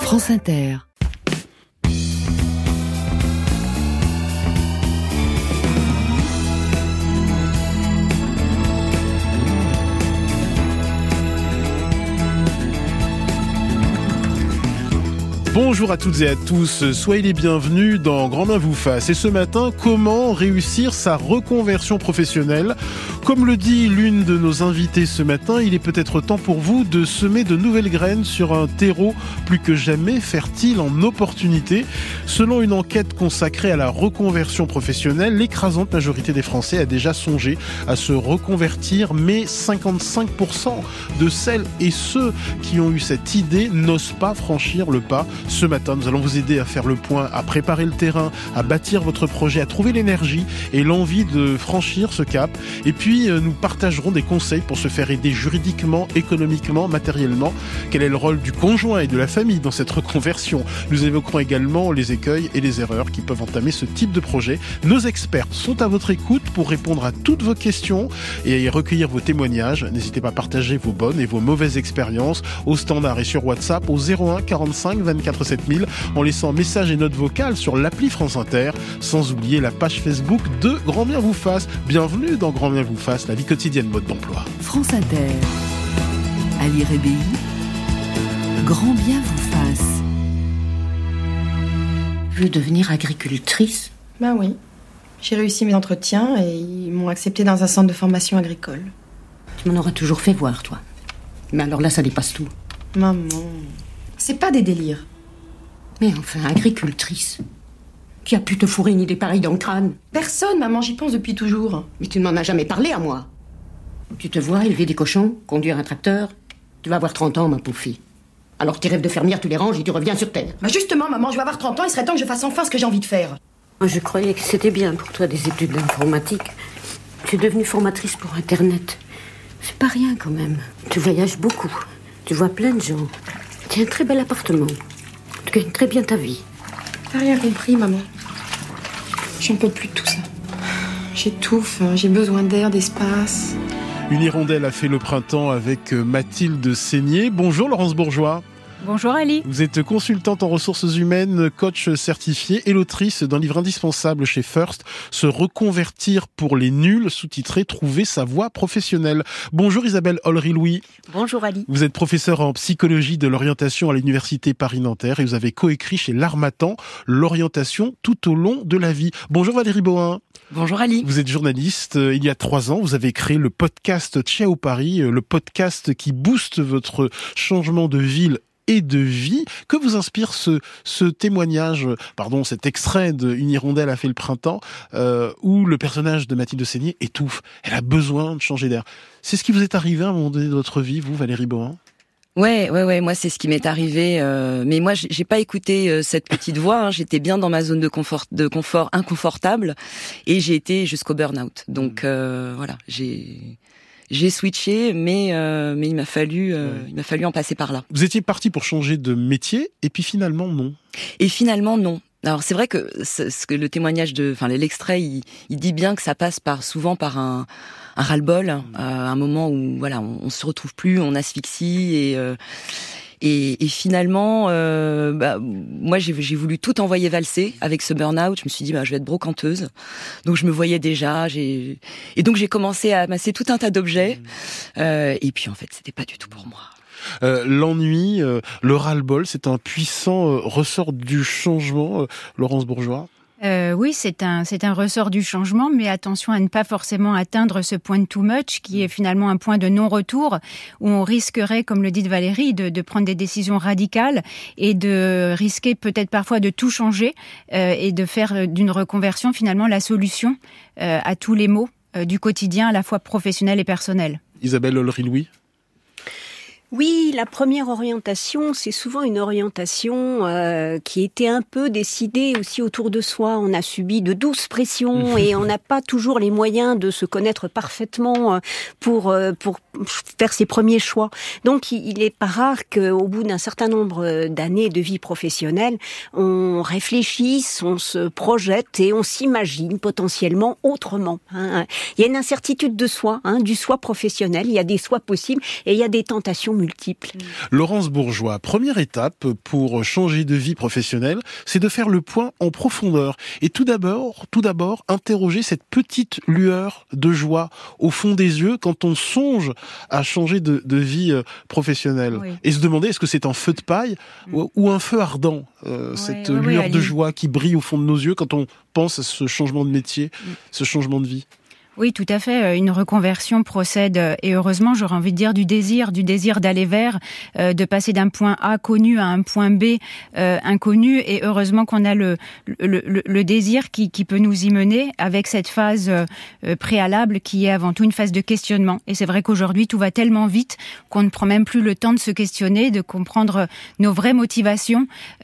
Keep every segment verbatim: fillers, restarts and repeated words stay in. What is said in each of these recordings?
France Inter. Bonjour à toutes et à tous, soyez les bienvenus dans Grand Bien vous fasse. Et ce matin, comment réussir sa reconversion professionnelle ? Comme le dit l'une de nos invitées ce matin, il est peut-être temps pour vous de semer de nouvelles graines sur un terreau plus que jamais fertile en opportunités. Selon une enquête consacrée à la reconversion professionnelle, l'écrasante majorité des Français a déjà songé à se reconvertir, mais cinquante-cinq pour cent de celles et ceux qui ont eu cette idée n'osent pas franchir le pas. Ce matin, nous allons vous aider à faire le point, à préparer le terrain, à bâtir votre projet, à trouver l'énergie et l'envie de franchir ce cap. Et puis, nous partagerons des conseils pour se faire aider juridiquement, économiquement, matériellement. Quel est le rôle du conjoint et de la famille dans cette reconversion ? Nous évoquerons également les écueils et les erreurs qui peuvent entamer ce type de projet. Nos experts sont à votre écoute pour répondre à toutes vos questions et recueillir vos témoignages. N'hésitez pas à partager vos bonnes et vos mauvaises expériences au standard et sur WhatsApp au zéro un quarante-cinq vingt-quatre sept mille en laissant message et notes vocales sur l'appli France Inter, sans oublier la page Facebook de Grand Bien vous fasse. Bienvenue dans Grand Bien vous fasse, la vie quotidienne mode d'emploi. France Inter. Ali Rébéi. Grand Bien vous fasse. Tu veux devenir agricultrice ? Ben oui. J'ai réussi mes entretiens et ils m'ont acceptée dans un centre de formation agricole. Tu m'en auras toujours fait voir, toi. Mais alors là, ça dépasse tout. Maman, c'est pas des délires. Mais enfin, agricultrice. Qui a pu te fourrer une idée pareille dans le crâne ? Personne, maman, j'y pense depuis toujours. Mais tu ne m'en as jamais parlé à moi. Tu te vois élever des cochons, conduire un tracteur. Tu vas avoir trente ans, ma pauvre fille. Alors tes rêves de fermière, tu les ranges et tu reviens sur Terre. Bah justement, maman, je vais avoir trente ans, il serait temps que je fasse enfin ce que j'ai envie de faire. Moi, je croyais que c'était bien pour toi des études d'informatique. Tu es devenue formatrice pour Internet. C'est pas rien quand même. Tu voyages beaucoup. Tu vois plein de gens. Tu as un très bel appartement. Tu gagnes très bien ta vie. T'as rien compris, maman. J'en peux plus de tout ça. J'étouffe, j'ai besoin d'air, d'espace. Une hirondelle a fait le printemps avec Mathilde Seigné. Bonjour Laurence Bourgeois. Bonjour Ali. Vous êtes consultante en ressources humaines, coach certifié et l'autrice d'un livre indispensable chez First, Se reconvertir pour les nuls, sous-titré Trouver sa voie professionnelle. Bonjour Isabelle Olry-Louis. Bonjour Ali. Vous êtes professeure en psychologie de l'orientation à l'Université Paris-Nanterre et vous avez coécrit chez L'Harmattan l'orientation tout au long de la vie. Bonjour Valérie Bohin. Bonjour Ali. Vous êtes journaliste. Il y a trois ans, vous avez créé le podcast Ciao Paris, le podcast qui booste votre changement de ville et de vie. Que vous inspire ce, ce témoignage, pardon, cet extrait de Une hirondelle a fait le printemps, euh, où le personnage de Mathilde Seigné étouffe. Elle a besoin de changer d'air. C'est ce qui vous est arrivé à un moment donné de votre vie, vous, Valérie Bohin ? Ouais, ouais, ouais. Moi, c'est ce qui m'est arrivé. Euh, mais moi, j'ai pas écouté euh, cette petite voix. Hein. J'étais bien dans ma zone de confort, de confort inconfortable, et j'ai été jusqu'au burn-out. Donc euh, voilà, j'ai. J'ai switché, mais euh, mais il m'a fallu euh, ouais. il m'a fallu en passer par là. Vous étiez parti pour changer de métier, et puis finalement non. Et finalement non. Alors c'est vrai que ce que le témoignage de, enfin l'extrait, il, il dit bien que ça passe par souvent par un un ras-le-bol, mmh. euh, un moment où voilà, on, on se retrouve plus, on asphyxie et euh, Et, et finalement, euh, bah, moi j'ai, j'ai voulu tout envoyer valser avec ce burn-out. Je me suis dit, bah, je vais être brocanteuse. Donc je me voyais déjà. J'ai... Et donc j'ai commencé à amasser tout un tas d'objets. Euh, et puis en fait, c'était pas du tout pour moi. Euh, l'ennui, euh, le ras-le-bol, c'est un puissant euh, ressort du changement. Euh, Laurence Bourgeois. Euh, oui, c'est un, c'est un ressort du changement, mais attention à ne pas forcément atteindre ce point de too much, qui est finalement un point de non-retour, où on risquerait, comme le dit Valérie, de, de prendre des décisions radicales et de risquer peut-être parfois de tout changer euh, et de faire d'une reconversion finalement la solution euh, à tous les maux euh, du quotidien, à la fois professionnel et personnel. Isabelle Olry-Louis. Oui, la première orientation, c'est souvent une orientation euh, qui était un peu décidée aussi autour de soi. On a subi de douces pressions et on n'a pas toujours les moyens de se connaître parfaitement pour euh, pour faire ses premiers choix. Donc, il est pas rare qu'au bout d'un certain nombre d'années de vie professionnelle, on réfléchisse, on se projette et on s'imagine potentiellement autrement. Hein. Il y a une incertitude de soi, hein, du soi professionnel. Il y a des sois possibles et il y a des tentations multiples. Laurence Bourgeois, première étape pour changer de vie professionnelle, c'est de faire le point en profondeur. Et tout d'abord, tout d'abord, interroger cette petite lueur de joie au fond des yeux quand on songe à changer de, de vie professionnelle. Oui. Et se demander, est-ce que c'est un feu de paille mmh. ou, ou un feu ardent, euh, oui, cette oui, lueur oui, de joie qui brille au fond de nos yeux quand on pense à ce changement de métier, mmh. ce changement de vie. Oui, tout à fait. Une reconversion procède, et heureusement, j'aurais envie de dire, du désir, du désir d'aller vers, euh, de passer d'un point A connu à un point B euh, inconnu. Et heureusement qu'on a le, le, le, le désir qui, qui peut nous y mener avec cette phase euh, préalable qui est avant tout une phase de questionnement. Et c'est vrai qu'aujourd'hui, tout va tellement vite qu'on ne prend même plus le temps de se questionner, de comprendre nos vraies motivations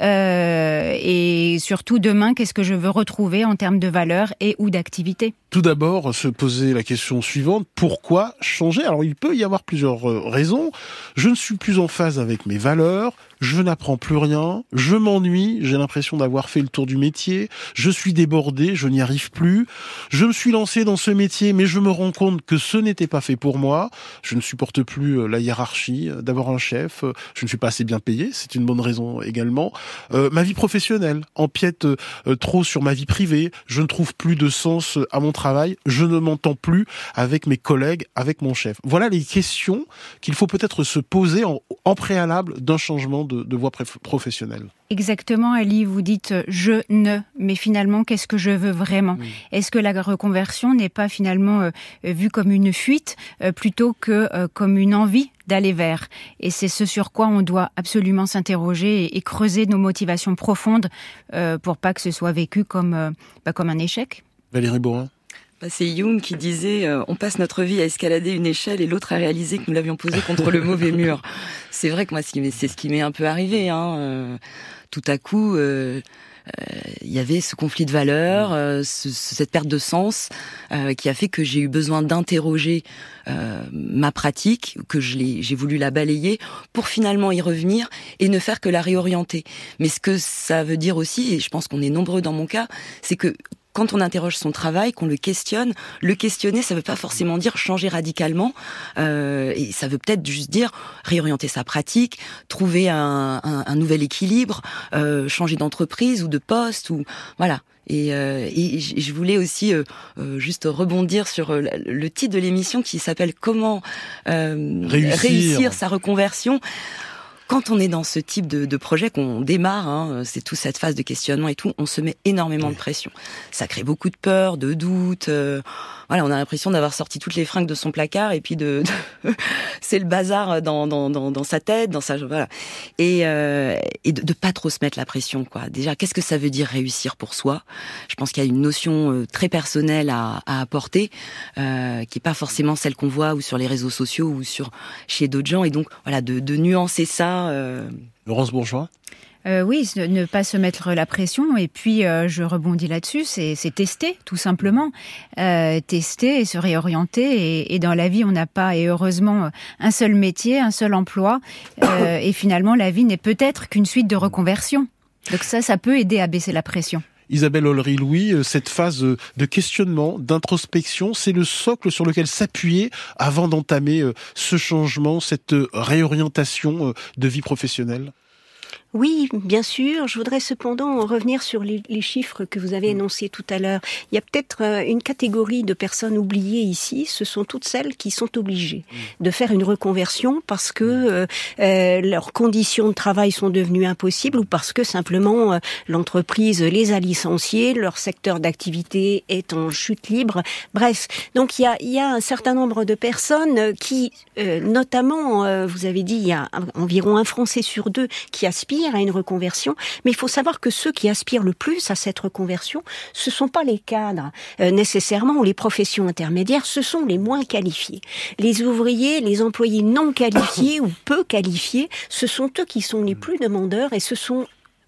euh, et surtout demain, qu'est-ce que je veux retrouver en termes de valeurs et ou d'activité. Tout d'abord, se poser la question suivante, pourquoi changer ? Alors, il peut y avoir plusieurs raisons. Je ne suis plus en phase avec mes valeurs, je n'apprends plus rien, je m'ennuie, j'ai l'impression d'avoir fait le tour du métier, je suis débordé, je n'y arrive plus, je me suis lancé dans ce métier, mais je me rends compte que ce n'était pas fait pour moi, je ne supporte plus la hiérarchie, d'avoir un chef, je ne suis pas assez bien payé, c'est une bonne raison également. Euh, ma vie professionnelle empiète euh, trop sur ma vie privée, je ne trouve plus de sens à mon travail, je ne m'entends plus avec mes collègues, avec mon chef. Voilà les questions qu'il faut peut-être se poser en, en préalable d'un changement de, de voie professionnelle. Exactement, Ali, vous dites « je ne », mais finalement, qu'est-ce que je veux vraiment ? Oui. Est-ce que la reconversion n'est pas finalement euh, vue comme une fuite euh, plutôt que euh, comme une envie d'aller vers ? Et c'est ce sur quoi on doit absolument s'interroger et, et creuser nos motivations profondes euh, pour pas que ce soit vécu comme, euh, bah, comme un échec. Valérie Borin. Bah, c'est Jung qui disait euh, on passe notre vie à escalader une échelle et l'autre à réaliser que nous l'avions posée contre le mauvais mur. C'est vrai que moi c'est ce qui m'est un peu arrivé. Hein. Euh, tout à coup, il euh, euh, y avait ce conflit de valeurs, euh, ce, cette perte de sens euh, qui a fait que j'ai eu besoin d'interroger euh, ma pratique, que je l'ai, j'ai voulu la balayer pour finalement y revenir et ne faire que la réorienter. Mais ce que ça veut dire aussi, et je pense qu'on est nombreux dans mon cas, c'est que quand on interroge son travail, qu'on le questionne, le questionner, ça veut pas forcément dire changer radicalement, euh, et ça veut peut-être juste dire réorienter sa pratique, trouver un, un, un nouvel équilibre, euh, changer d'entreprise ou de poste, ou voilà. Et, euh, et je voulais aussi euh, euh, juste rebondir sur euh, le titre de l'émission qui s'appelle « Comment euh, réussir. réussir sa reconversion ». Quand on est dans ce type de, de projet qu'on démarre, hein, c'est toute cette phase de questionnement et tout, on se met énormément de pression. Ça crée beaucoup de peur, de doute. Euh, voilà, on a l'impression d'avoir sorti toutes les fringues de son placard et puis de, de c'est le bazar dans, dans, dans, dans sa tête, dans sa voilà. Et, euh, et de, de pas trop se mettre la pression, quoi. Déjà, qu'est-ce que ça veut dire réussir pour soi ? Je pense qu'il y a une notion très personnelle à, à apporter, euh, qui est pas forcément celle qu'on voit ou sur les réseaux sociaux ou sur chez d'autres gens. Et donc, voilà, de, de nuancer ça. Euh... Laurence Bourgeois. Euh, oui, ne pas se mettre la pression. Et puis, euh, je rebondis là-dessus, c'est, c'est tester, tout simplement. Euh, tester et se réorienter. Et, et dans la vie, on n'a pas, et heureusement, un seul métier, un seul emploi. Euh, et finalement, la vie n'est peut-être qu'une suite de reconversions. Donc ça, ça peut aider à baisser la pression. Isabelle Ollery-Louis, cette phase de questionnement, d'introspection, c'est le socle sur lequel s'appuyer avant d'entamer ce changement, cette réorientation de vie professionnelle ? Oui, bien sûr. Je voudrais cependant revenir sur les, les chiffres que vous avez énoncés tout à l'heure. Il y a peut-être une catégorie de personnes oubliées ici. Ce sont toutes celles qui sont obligées de faire une reconversion parce que euh, euh, leurs conditions de travail sont devenues impossibles ou parce que simplement euh, l'entreprise les a licenciés, leur secteur d'activité est en chute libre. Bref, donc il y a, il y a un certain nombre de personnes qui, euh, notamment, euh, vous avez dit, il y a environ un Français sur deux qui aspire à une reconversion, mais il faut savoir que ceux qui aspirent le plus à cette reconversion, ce sont pas les cadres euh, nécessairement ou les professions intermédiaires, ce sont les moins qualifiés. Les ouvriers, les employés non qualifiés ou peu qualifiés, ce sont eux qui sont les plus demandeurs et ce sont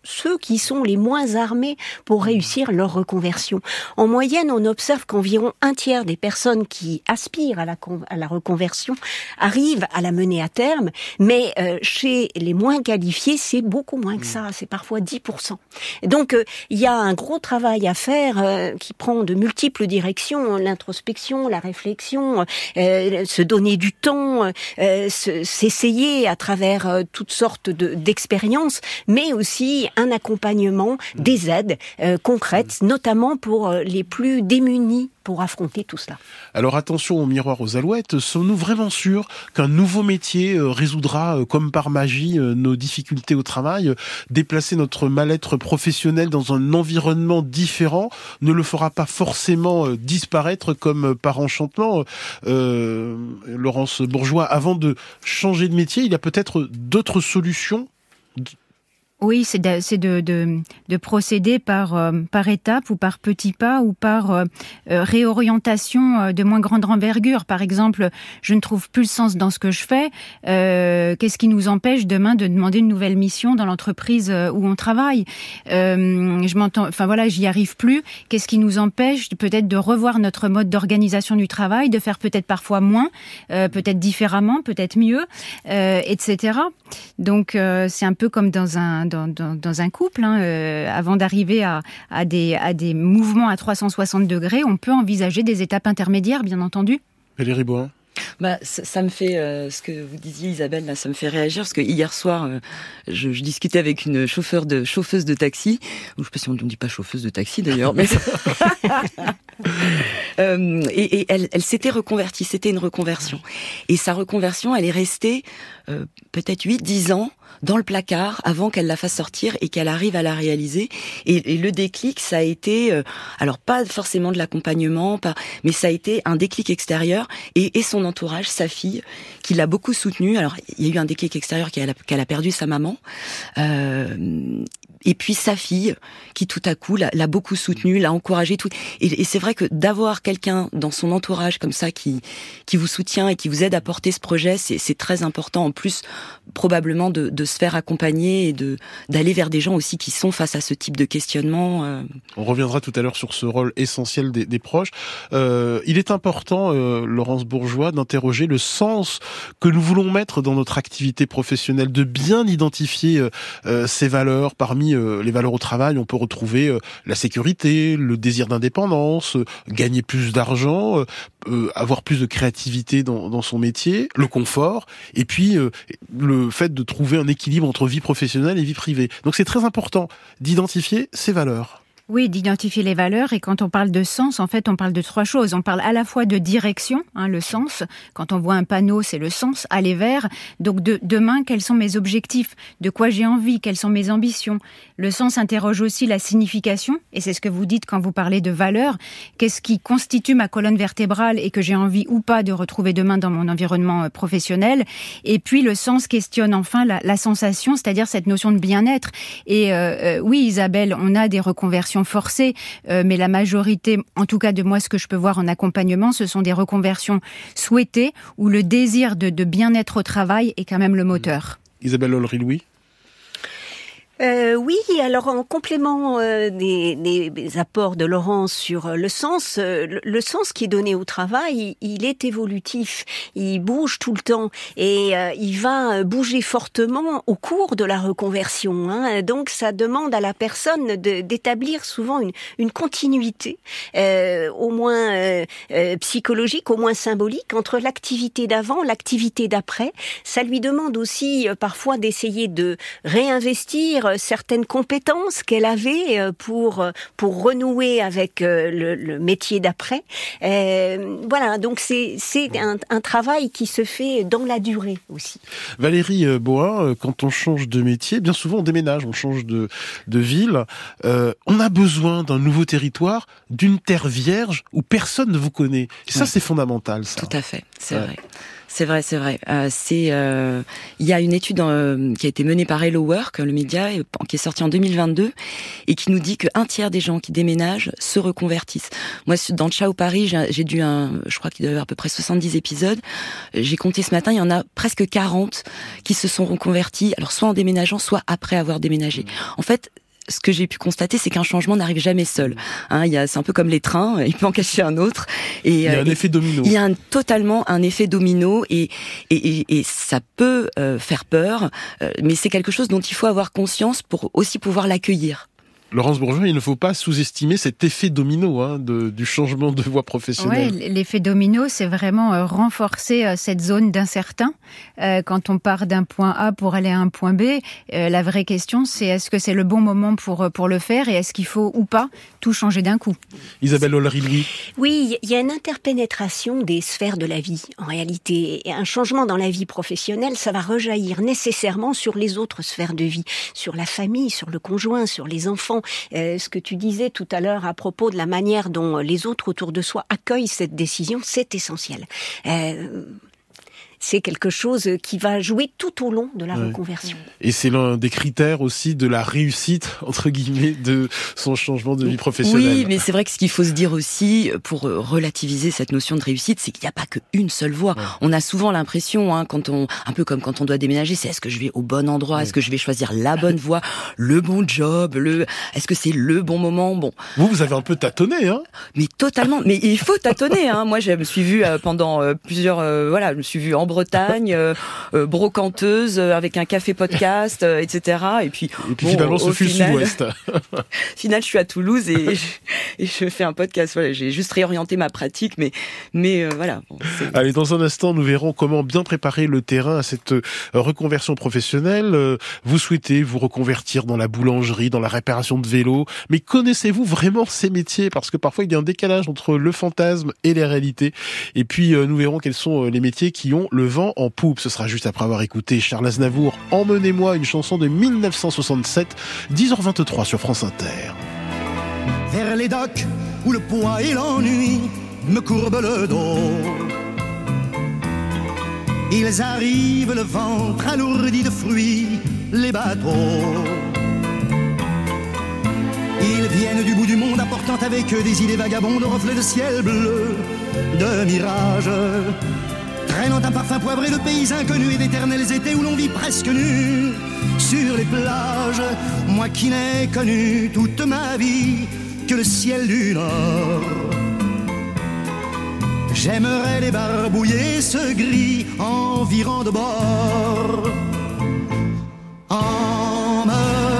ceux qui sont les moins armés pour réussir leur reconversion. En moyenne, on observe qu'environ un tiers des personnes qui aspirent à la, con- à la reconversion arrivent à la mener à terme, mais euh, chez les moins qualifiés, c'est beaucoup moins que ça, c'est parfois dix pour cent. Et donc, euh, il y a un gros travail à faire euh, qui prend de multiples directions, l'introspection, la réflexion, euh, se donner du temps, euh, se, s'essayer à travers euh, toutes sortes de, d'expériences, mais aussi un accompagnement, des aides euh, concrètes, notamment pour euh, les plus démunis pour affronter tout cela. Alors attention au miroir aux alouettes, sommes-nous vraiment sûrs qu'un nouveau métier euh, résoudra euh, comme par magie euh, nos difficultés au travail? Déplacer notre mal-être professionnel dans un environnement différent ne le fera pas forcément euh, disparaître comme euh, par enchantement. Euh, Laurence Bourgeois, avant de changer de métier, il y a peut-être d'autres solutions? Oui, c'est de, c'est de, de, de procéder par, euh, par étapes ou par petits pas ou par euh, euh, réorientation euh, de moins grande envergure. Par exemple, je ne trouve plus le sens dans ce que je fais. Euh, qu'est-ce qui nous empêche demain de demander une nouvelle mission dans l'entreprise où on travaille? euh, Je m'entends, enfin voilà, j'y arrive plus. Qu'est-ce qui nous empêche peut-être de revoir notre mode d'organisation du travail, de faire peut-être parfois moins, euh, peut-être différemment, peut-être mieux, euh, et cetera. Donc euh, c'est un peu comme dans un Dans, dans, dans un couple, hein, euh, avant d'arriver à, à, des, à des mouvements à trois cent soixante degrés, on peut envisager des étapes intermédiaires, bien entendu. Valérie Bohin. Bah, ça, ça me fait, euh, ce que vous disiez Isabelle, là, ça me fait réagir, parce que hier soir, euh, je, je discutais avec une chauffeur de, chauffeuse de taxi, ou je sais pas si on ne dit pas chauffeuse de taxi d'ailleurs, mais euh, et, et elle, elle s'était reconvertie, c'était une reconversion. Et sa reconversion, elle est restée euh, peut-être huit dix ans dans le placard avant qu'elle la fasse sortir et qu'elle arrive à la réaliser. Et, et le déclic, ça a été, euh, alors pas forcément de l'accompagnement, pas, mais ça a été un déclic extérieur et, et son entourage, sa fille, qui l'a beaucoup soutenue. Alors il y a eu un déclic extérieur qu'elle a, qu'elle a perdu sa maman. Euh, Et puis sa fille, qui tout à coup l'a, l'a beaucoup soutenue, l'a encouragée. Tout. Et, et c'est vrai que d'avoir quelqu'un dans son entourage comme ça qui qui vous soutient et qui vous aide à porter ce projet, c'est, c'est très important. En plus, probablement de, de se faire accompagner et de d'aller vers des gens aussi qui sont face à ce type de questionnement. Euh... On reviendra tout à l'heure sur ce rôle essentiel des, des proches. Euh, il est important, euh, Laurence Bourgeois, d'interroger le sens que nous voulons mettre dans notre activité professionnelle, de bien identifier euh, ces valeurs. Parmi euh, les valeurs au travail, on peut retrouver euh, la sécurité, le désir d'indépendance, euh, gagner plus d'argent, euh, euh, avoir plus de créativité dans, dans son métier, le confort, et puis euh, le fait de trouver un équilibre entre vie professionnelle et vie privée. Donc c'est très important d'identifier ces valeurs. Oui, d'identifier les valeurs. Et quand on parle de sens, en fait, on parle de trois choses. On parle à la fois de direction, hein, le sens. Quand on voit un panneau, c'est le sens, aller vers. Donc de, demain, quels sont mes objectifs? De quoi j'ai envie? Quelles sont mes ambitions? Le sens interroge aussi la signification. Et c'est ce que vous dites quand vous parlez de valeurs. Qu'est-ce qui constitue ma colonne vertébrale et que j'ai envie ou pas de retrouver demain dans mon environnement professionnel? Et puis le sens questionne enfin la, la sensation, c'est-à-dire cette notion de bien-être. Et euh, euh, oui, Isabelle, on a des reconversions forcées, euh, mais la majorité, en tout cas de moi, ce que je peux voir en accompagnement, ce sont des reconversions souhaitées où le désir de, de bien-être au travail est quand même le moteur. Isabelle Olry-Louis. Euh, oui, alors en complément euh, des, des, des apports de Laurence sur le sens, euh, le, le sens qui est donné au travail, il, il est évolutif, il bouge tout le temps et euh, il va bouger fortement au cours de la reconversion. Hein. Donc ça demande à la personne de, d'établir souvent une, une continuité, euh, au moins euh, euh, psychologique, au moins symbolique, entre l'activité d'avant, l'activité d'après. Ça lui demande aussi euh, parfois d'essayer de réinvestir certaines compétences qu'elle avait pour pour renouer avec le, le métier d'après. Euh, voilà, donc c'est c'est un, un travail qui se fait dans la durée aussi. Valérie Bohin, quand on change de métier, bien souvent on déménage, on change de de ville. Euh, on a besoin d'un nouveau territoire, d'une terre vierge où personne ne vous connaît. Et ça, oui. C'est fondamental, ça. Tout à fait, c'est ouais. vrai. C'est vrai, c'est vrai. Euh, c'est, euh, il y a une étude euh, qui a été menée par Hello Work, le média, qui est sortie en deux mille vingt-deux, et qui nous dit qu'un tiers des gens qui déménagent se reconvertissent. Moi, dans Ciao Paris, j'ai, j'ai dû un, je crois qu'il doit y avoir à peu près soixante-dix épisodes. J'ai compté ce matin, il y en a presque quarante qui se sont reconvertis, alors soit en déménageant, soit après avoir déménagé. En fait, ce que j'ai pu constater, c'est qu'un changement n'arrive jamais seul. Hein, il y a, c'est un peu comme les trains, il peut en cacher un autre. Et, il y a un et, effet domino. Il y a un, totalement un effet domino et, et, et, et ça peut euh, faire peur, euh, mais c'est quelque chose dont il faut avoir conscience pour aussi pouvoir l'accueillir. Laurence Bourgeois, il ne faut pas sous-estimer cet effet domino hein, de, du changement de voie professionnelle. Oui, l'effet domino, c'est vraiment euh, renforcer euh, cette zone d'incertain. Euh, quand on part d'un point A pour aller à un point B, euh, la vraie question, c'est est-ce que c'est le bon moment pour, pour le faire et est-ce qu'il faut ou pas tout changer d'un coup ? Isabelle Ollery-Louis. Oui, il y a une interpénétration des sphères de la vie, en réalité. Et un changement dans la vie professionnelle, ça va rejaillir nécessairement sur les autres sphères de vie, sur la famille, sur le conjoint, sur les enfants. Euh, ce que tu disais tout à l'heure à propos de la manière dont les autres autour de soi accueillent cette décision, c'est essentiel. Euh, c'est quelque chose qui va jouer tout au long de la ouais. reconversion. Et c'est l'un des critères aussi de la réussite, entre guillemets, de son changement de vie professionnelle. Oui, mais c'est vrai que ce qu'il faut se dire aussi, pour relativiser cette notion de réussite, c'est qu'il n'y a pas qu'une seule voie. Ouais. On a souvent l'impression, hein, quand on, un peu comme quand on doit déménager, c'est est-ce que je vais au bon endroit, ouais. est-ce que je vais choisir la bonne voie, le bon job, le, est-ce que c'est le bon moment, bon. Vous, vous avez un peu tâtonné, hein? Mais totalement. Mais il faut tâtonner, hein. Moi, je me suis vue euh, pendant euh, plusieurs, euh, voilà, je me suis vue en Bretagne, euh, euh, brocanteuse, euh, avec un café podcast, euh, et cetera. Et puis, et puis bon, finalement, ce fut le Sud-Ouest. Final, je suis à Toulouse et je, et je fais un podcast. Voilà, j'ai juste réorienté ma pratique, mais, mais euh, voilà. Bon, allez, dans un instant, nous verrons comment bien préparer le terrain à cette euh, reconversion professionnelle. Euh, vous souhaitez vous reconvertir dans la boulangerie, dans la réparation de vélos, mais connaissez-vous vraiment ces métiers ? Parce que parfois, il y a un décalage entre le fantasme et les réalités. Et puis, euh, nous verrons quels sont euh, les métiers qui ont le vent en poupe. Ce sera juste après avoir écouté Charles Aznavour, Emmenez-moi, une chanson de mille neuf cent soixante-sept, dix heures vingt-trois sur France Inter. Vers les docks où le poids et l'ennui me courbent le dos, ils arrivent le ventre alourdi de fruits, les bateaux. Ils viennent du bout du monde apportant avec eux des idées vagabondes, reflets de ciel bleu, de mirages, traînant un parfum poivré de pays inconnus et d'éternels étés où l'on vit presque nu sur les plages. Moi qui n'ai connu toute ma vie que le ciel du Nord, j'aimerais débarbouiller ce gris environ de bord. Emmenez-moi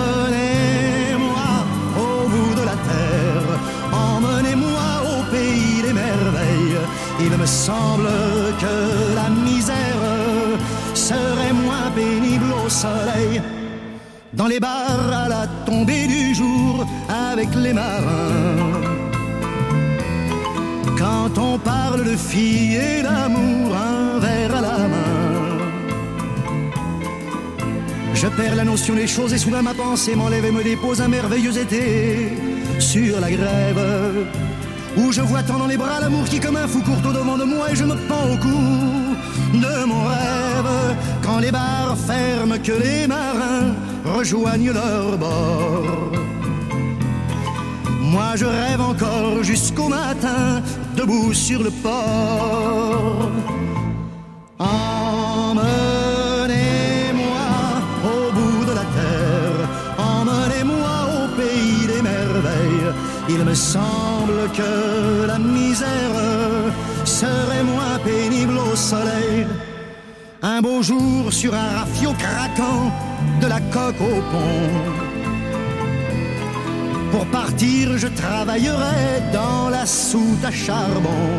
au bout de la terre, emmenez-moi au pays des merveilles. Il me semble que la misère serait moins pénible au soleil, dans les bars à la tombée du jour avec les marins. Quand on parle de filles et d'amour, un verre à la main, je perds la notion des choses et soudain ma pensée m'enlève et me dépose un merveilleux été sur la grève, où je vois tant dans les bras l'amour qui comme un fou court au devant de moi et je me pends au cou de mon rêve. Quand les bars ferment, que les marins rejoignent leur bord, moi je rêve encore jusqu'au matin, debout sur le port. Emmenez-moi au bout de la terre, emmenez-moi au pays des merveilles. Il me semble que la misère serait moins pénible au soleil. Un beau jour sur un rafio craquant, de la coque au pont. Pour partir, je travaillerai dans la soute à charbon,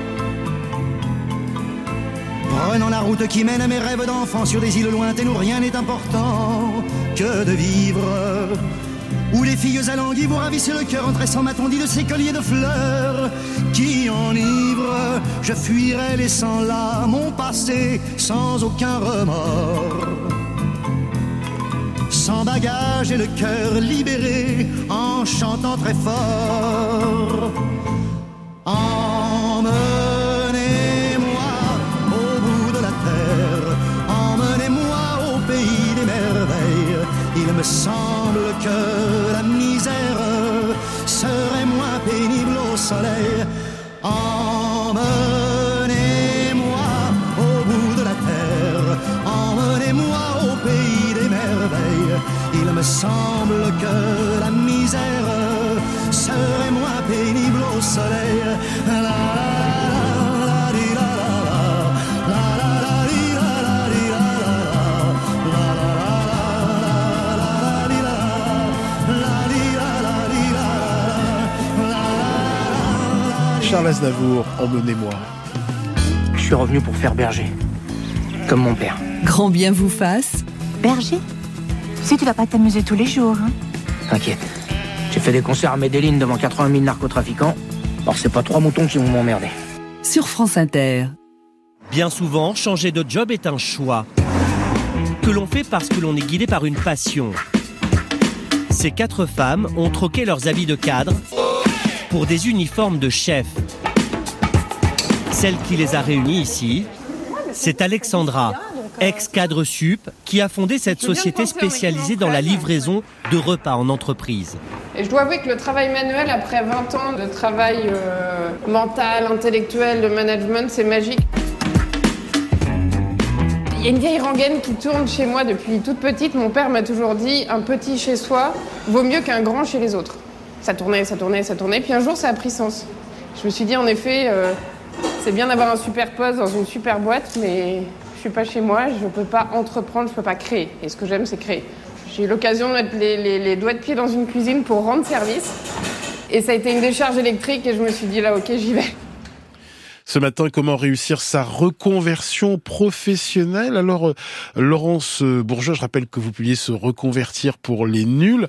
prenant la route qui mène à mes rêves d'enfant sur des îles lointaines où rien n'est important que de vivre, où les filles alanguies vous ravissent le cœur en tressant ma tondie de ces colliers de fleurs qui enivrent. Je fuirai laissant là mon passé sans aucun remords, sans bagage et le cœur libéré, en chantant très fort. Emmenez-moi au bout de la il me semble que la misère serait moins pénible au soleil. Emmenez-moi au bout de la terre, emmenez-moi au pays des merveilles. Il me semble que la misère serait moins pénible au soleil. La, la, la, di, la, la, la, la, la, di, la, la, di, la, la, la, la, la, la, di, la, la, di, la, la. Charles Aznavour, emmenez-moi. Je suis revenu pour faire berger, comme mon père. Grand bien vous fasse. Berger ? Si tu vas pas t'amuser tous les jours, hein ? T'inquiète, j'ai fait des concerts à Medellin devant quatre-vingt mille narcotrafiquants. Alors c'est pas trois moutons qui vont m'emmerder. Sur France Inter. Bien souvent, changer de job est un choix que l'on fait parce que l'on est guidé par une passion. Ces quatre femmes ont troqué leurs habits de cadre pour des uniformes de chef. Celle qui les a réunis ici, c'est Alexandra, ex-cadre sup, qui a fondé cette société spécialisée dans la livraison de repas en entreprise. Et je dois avouer que le travail manuel, après vingt ans de travail euh, mental, intellectuel, de management, c'est magique. Il y a une vieille rengaine qui tourne chez moi depuis toute petite. Mon père m'a toujours dit, un petit chez soi vaut mieux qu'un grand chez les autres. Ça tournait, ça tournait, ça tournait, puis un jour ça a pris sens. Je me suis dit, en effet, euh, c'est bien d'avoir un super poste dans une super boîte, mais je suis pas chez moi, je peux pas entreprendre, je peux pas créer. Et ce que j'aime, c'est créer. J'ai eu l'occasion de mettre les, les, les doigts de pied dans une cuisine pour rendre service. Et ça a été une décharge électrique et je me suis dit, là, ok, j'y vais. Ce matin, comment réussir sa reconversion professionnelle? Alors, euh, Laurence Bourgeois, je rappelle que vous pouviez se reconvertir pour les nuls.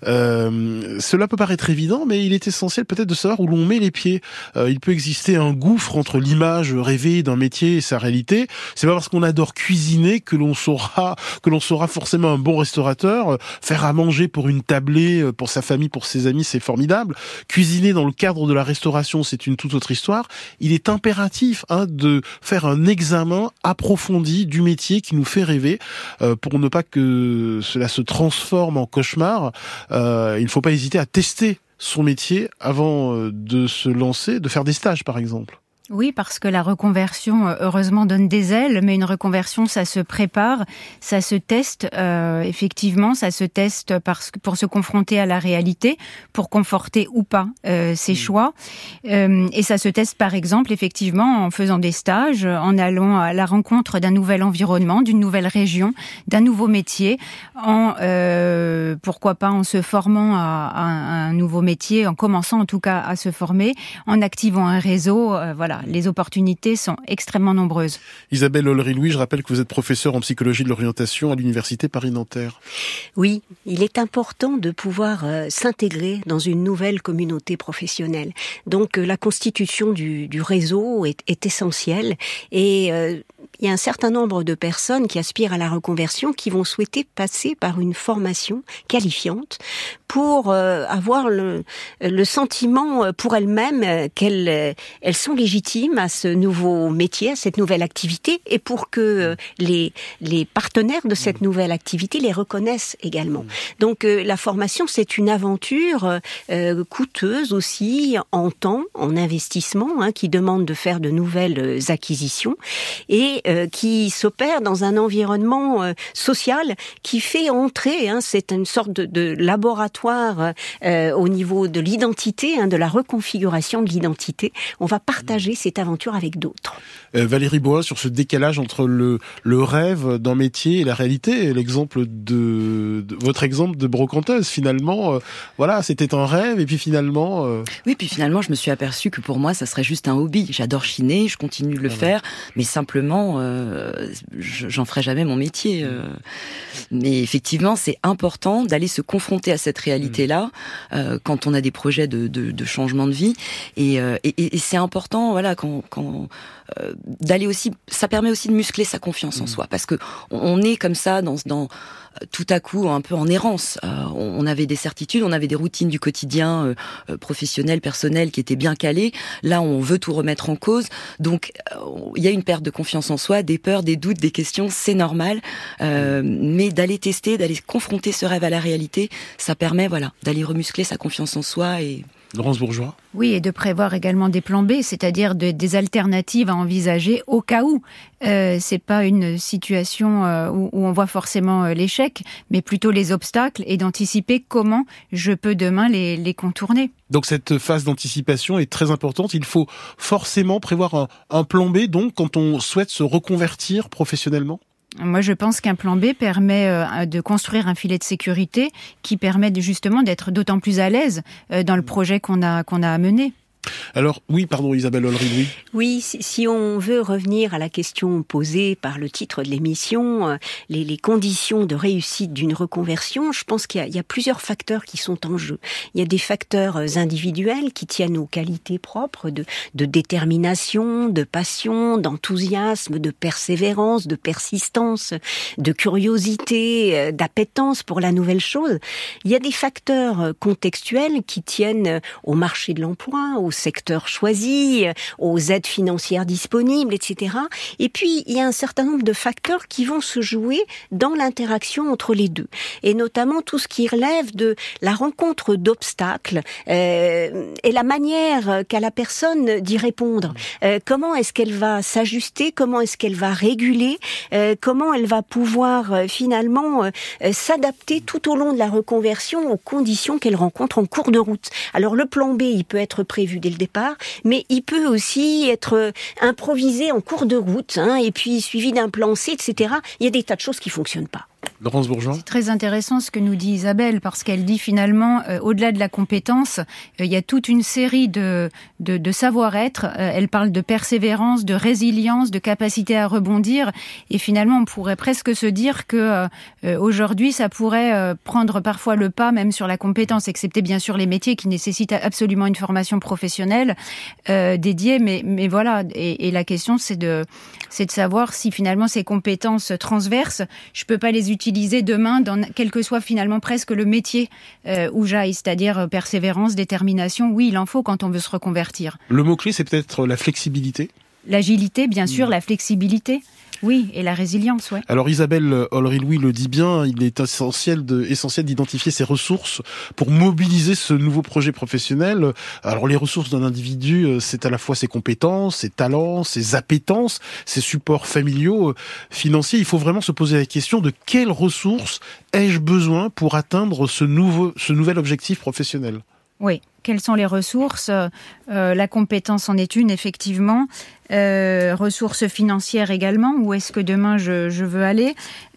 Euh, cela peut paraître évident, mais il est essentiel peut-être de savoir où l'on met les pieds. Euh, il peut exister un gouffre entre l'image rêvée d'un métier et sa réalité. C'est pas parce qu'on adore cuisiner que l'on saura que l'on sera forcément un bon restaurateur. Faire à manger pour une tablée, pour sa famille, pour ses amis, c'est formidable. Cuisiner dans le cadre de la restauration, c'est une toute autre histoire. Il est impératif impératif hein, de faire un examen approfondi du métier qui nous fait rêver euh, pour ne pas que cela se transforme en cauchemar. Euh, il ne faut pas hésiter à tester son métier avant de se lancer, de faire des stages par exemple. Oui, parce que la reconversion, heureusement, donne des ailes, mais une reconversion, ça se prépare, ça se teste, euh, effectivement, ça se teste parce que pour se confronter à la réalité, pour conforter ou pas euh, ses mmh. choix. Euh, et ça se teste, par exemple, effectivement, en faisant des stages, en allant à la rencontre d'un nouvel environnement, d'une nouvelle région, d'un nouveau métier, en euh, pourquoi pas en se formant à, à un nouveau métier, en commençant en tout cas à se former, en activant un réseau, euh, voilà. Les opportunités sont extrêmement nombreuses. Isabelle Ollery-Louis, je rappelle que vous êtes professeure en psychologie de l'orientation à l'Université Paris-Nanterre. Oui, il est important de pouvoir euh, s'intégrer dans une nouvelle communauté professionnelle. Donc euh, la constitution du, du réseau est, est essentielle et euh, il y a un certain nombre de personnes qui aspirent à la reconversion qui vont souhaiter passer par une formation qualifiante pour euh, avoir le, le sentiment pour elles-mêmes qu'elles elles sont légitimes à ce nouveau métier, à cette nouvelle activité, et pour que les, les partenaires de cette nouvelle activité les reconnaissent également. Donc euh, la formation, c'est une aventure euh, coûteuse aussi, en temps, en investissement, hein, qui demande de faire de nouvelles acquisitions, et euh, qui s'opère dans un environnement euh, social qui fait entrer, hein, c'est une sorte de, de laboratoire euh, au niveau de l'identité, hein, de la reconfiguration de l'identité. On va partager cette aventure avec d'autres. Euh, Valérie Boas, sur ce décalage entre le, le rêve d'un métier et la réalité, l'exemple de, de votre exemple de brocanteuse, finalement, euh, voilà, c'était un rêve et puis finalement... Euh... Oui, puis finalement, je me suis aperçue que pour moi, ça serait juste un hobby. J'adore chiner, je continue de le ah faire, ouais. mais simplement, euh, j'en ferai jamais mon métier. Euh. Mais effectivement, c'est important d'aller se confronter à cette réalité-là euh, quand on a des projets de, de, de changement de vie. Et, euh, et, et c'est important, voilà, quand... quand euh, d'aller aussi, ça permet aussi de muscler sa confiance mmh. en soi, parce que on est comme ça dans dans tout à coup un peu en errance. Euh, on avait des certitudes, on avait des routines du quotidien euh, professionnel, personnel qui étaient bien calées. Là, on veut tout remettre en cause. Donc, il euh, y a une perte de confiance en soi, des peurs, des doutes, des questions, c'est normal. Euh, mais d'aller tester, d'aller confronter ce rêve à la réalité, ça permet, voilà, d'aller remuscler sa confiance en soi et... Laurence Bourgeois. Oui, et de prévoir également des plans B, c'est-à-dire de, des alternatives à envisager au cas où. Euh, c'est pas une situation euh, où, où on voit forcément euh, l'échec, mais plutôt les obstacles et d'anticiper comment je peux demain les, les contourner. Donc cette phase d'anticipation est très importante. Il faut forcément prévoir un, un plan B, donc, quand on souhaite se reconvertir professionnellement ? Moi, je pense qu'un plan B permet euh, de construire un filet de sécurité qui permet de, justement d'être d'autant plus à l'aise euh, dans le projet qu'on a, qu'on a à mener. Alors, oui, pardon, Isabelle Olry. Oui, si, si on veut revenir à la question posée par le titre de l'émission, euh, les, les conditions de réussite d'une reconversion, je pense qu'il y a, il y a plusieurs facteurs qui sont en jeu. Il y a des facteurs individuels qui tiennent aux qualités propres de, de détermination, de passion, d'enthousiasme, de persévérance, de persistance, de curiosité, euh, d'appétence pour la nouvelle chose. Il y a des facteurs contextuels qui tiennent au marché de l'emploi, au secteur choisi, aux aides financières disponibles, et cetera. Et puis, il y a un certain nombre de facteurs qui vont se jouer dans l'interaction entre les deux. Et notamment tout ce qui relève de la rencontre d'obstacles euh, et la manière qu'a la personne d'y répondre. Euh, comment est-ce qu'elle va s'ajuster? Comment est-ce qu'elle va réguler? euh, Comment elle va pouvoir euh, finalement euh, s'adapter tout au long de la reconversion aux conditions qu'elle rencontre en cours de route? Alors, le plan B, il peut être prévu dès le départ, mais il peut aussi être improvisé en cours de route, hein, et puis suivi d'un plan C, et cetera. Il y a des tas de choses qui fonctionnent pas. Laurence Bourgeois. C'est très intéressant ce que nous dit Isabelle, parce qu'elle dit finalement, euh, au-delà de la compétence, euh, il y a toute une série de, de, de savoir-être. Euh, elle parle de persévérance, de résilience, de capacité à rebondir. Et finalement, on pourrait presque se dire que euh, aujourd'hui, ça pourrait euh, prendre parfois le pas même sur la compétence, excepté bien sûr les métiers qui nécessitent absolument une formation professionnelle euh, dédiée. Mais, mais voilà, et, et la question, c'est de, c'est de savoir si finalement ces compétences transverses, je peux pas les utiliser demain dans quel que soit finalement presque le métier euh, où j'aille, c'est-à-dire persévérance, détermination. Oui, il en faut quand on veut se reconvertir. Le mot-clé, c'est peut-être la flexibilité. L'agilité, bien sûr, mmh. la flexibilité. Oui, et la résilience, ouais. Alors Isabelle Olry-Louis le dit bien, il est essentiel de, essentiel d'identifier ses ressources pour mobiliser ce nouveau projet professionnel. Alors les ressources d'un individu, c'est à la fois ses compétences, ses talents, ses appétences, ses supports familiaux, financiers. Il faut vraiment se poser la question de quelles ressources ai-je besoin pour atteindre ce nouveau, ce nouvel objectif professionnel? Oui. Quelles sont les ressources? euh, La compétence en est une, effectivement. Euh, ressources financières également. Où est-ce que demain je, je veux aller?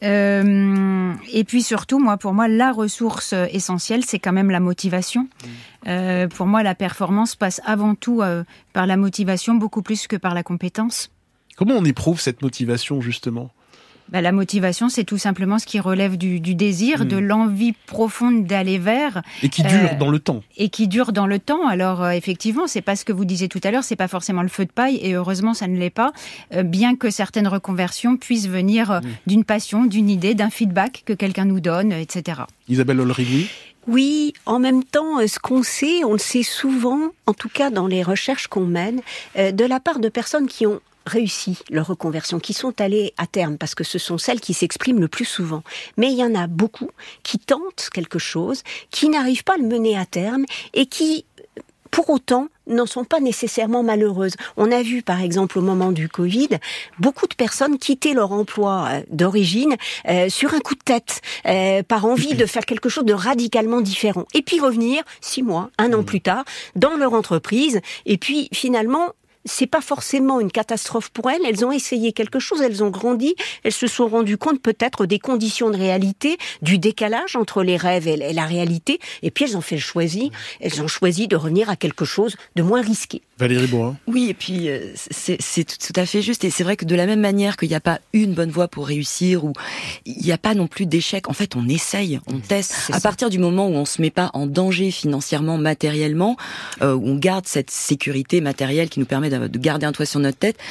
euh, Et puis surtout, moi, pour moi, la ressource essentielle, c'est quand même la motivation. Mmh. Euh, pour moi, la performance passe avant tout euh, par la motivation, beaucoup plus que par la compétence. Comment on éprouve cette motivation, justement? Bah, la motivation, c'est tout simplement ce qui relève du, du désir, mmh. de l'envie profonde d'aller vers. Et qui dure euh, dans le temps. Et qui dure dans le temps. Alors, euh, effectivement, c'est pas ce que vous disiez tout à l'heure, c'est pas forcément le feu de paille, et heureusement, ça ne l'est pas, euh, bien que certaines reconversions puissent venir euh, mmh. d'une passion, d'une idée, d'un feedback que quelqu'un nous donne, et cetera. Isabelle Olry. Oui, en même temps, ce qu'on sait, on le sait souvent, en tout cas dans les recherches qu'on mène, euh, de la part de personnes qui ont réussi leur reconversion, qui sont allées à terme, parce que ce sont celles qui s'expriment le plus souvent. Mais il y en a beaucoup qui tentent quelque chose, qui n'arrivent pas à le mener à terme, et qui, pour autant, n'en sont pas nécessairement malheureuses. On a vu, par exemple, au moment du Covid, beaucoup de personnes quitter leur emploi euh, d'origine euh, sur un coup de tête, euh, par envie de faire quelque chose de radicalement différent. Et puis revenir, six mois, un an plus tard, dans leur entreprise, et puis finalement, c'est pas forcément une catastrophe pour elles. Elles ont essayé quelque chose, elles ont grandi, elles se sont rendues compte peut-être des conditions de réalité, du décalage entre les rêves et la réalité, et puis elles ont fait le choisi, elles ont choisi de revenir à quelque chose de moins risqué. Valérie Borin. Oui, et puis euh, c'est, c'est tout, tout à fait juste, et c'est vrai que de la même manière qu'il n'y a pas une bonne voie pour réussir, ou il n'y a pas non plus d'échec, en fait on essaye, on teste. C'est à ça. Partir du moment où on se met pas en danger financièrement, matériellement, euh, où on garde cette sécurité matérielle qui nous permet de, de garder un toit sur notre tête,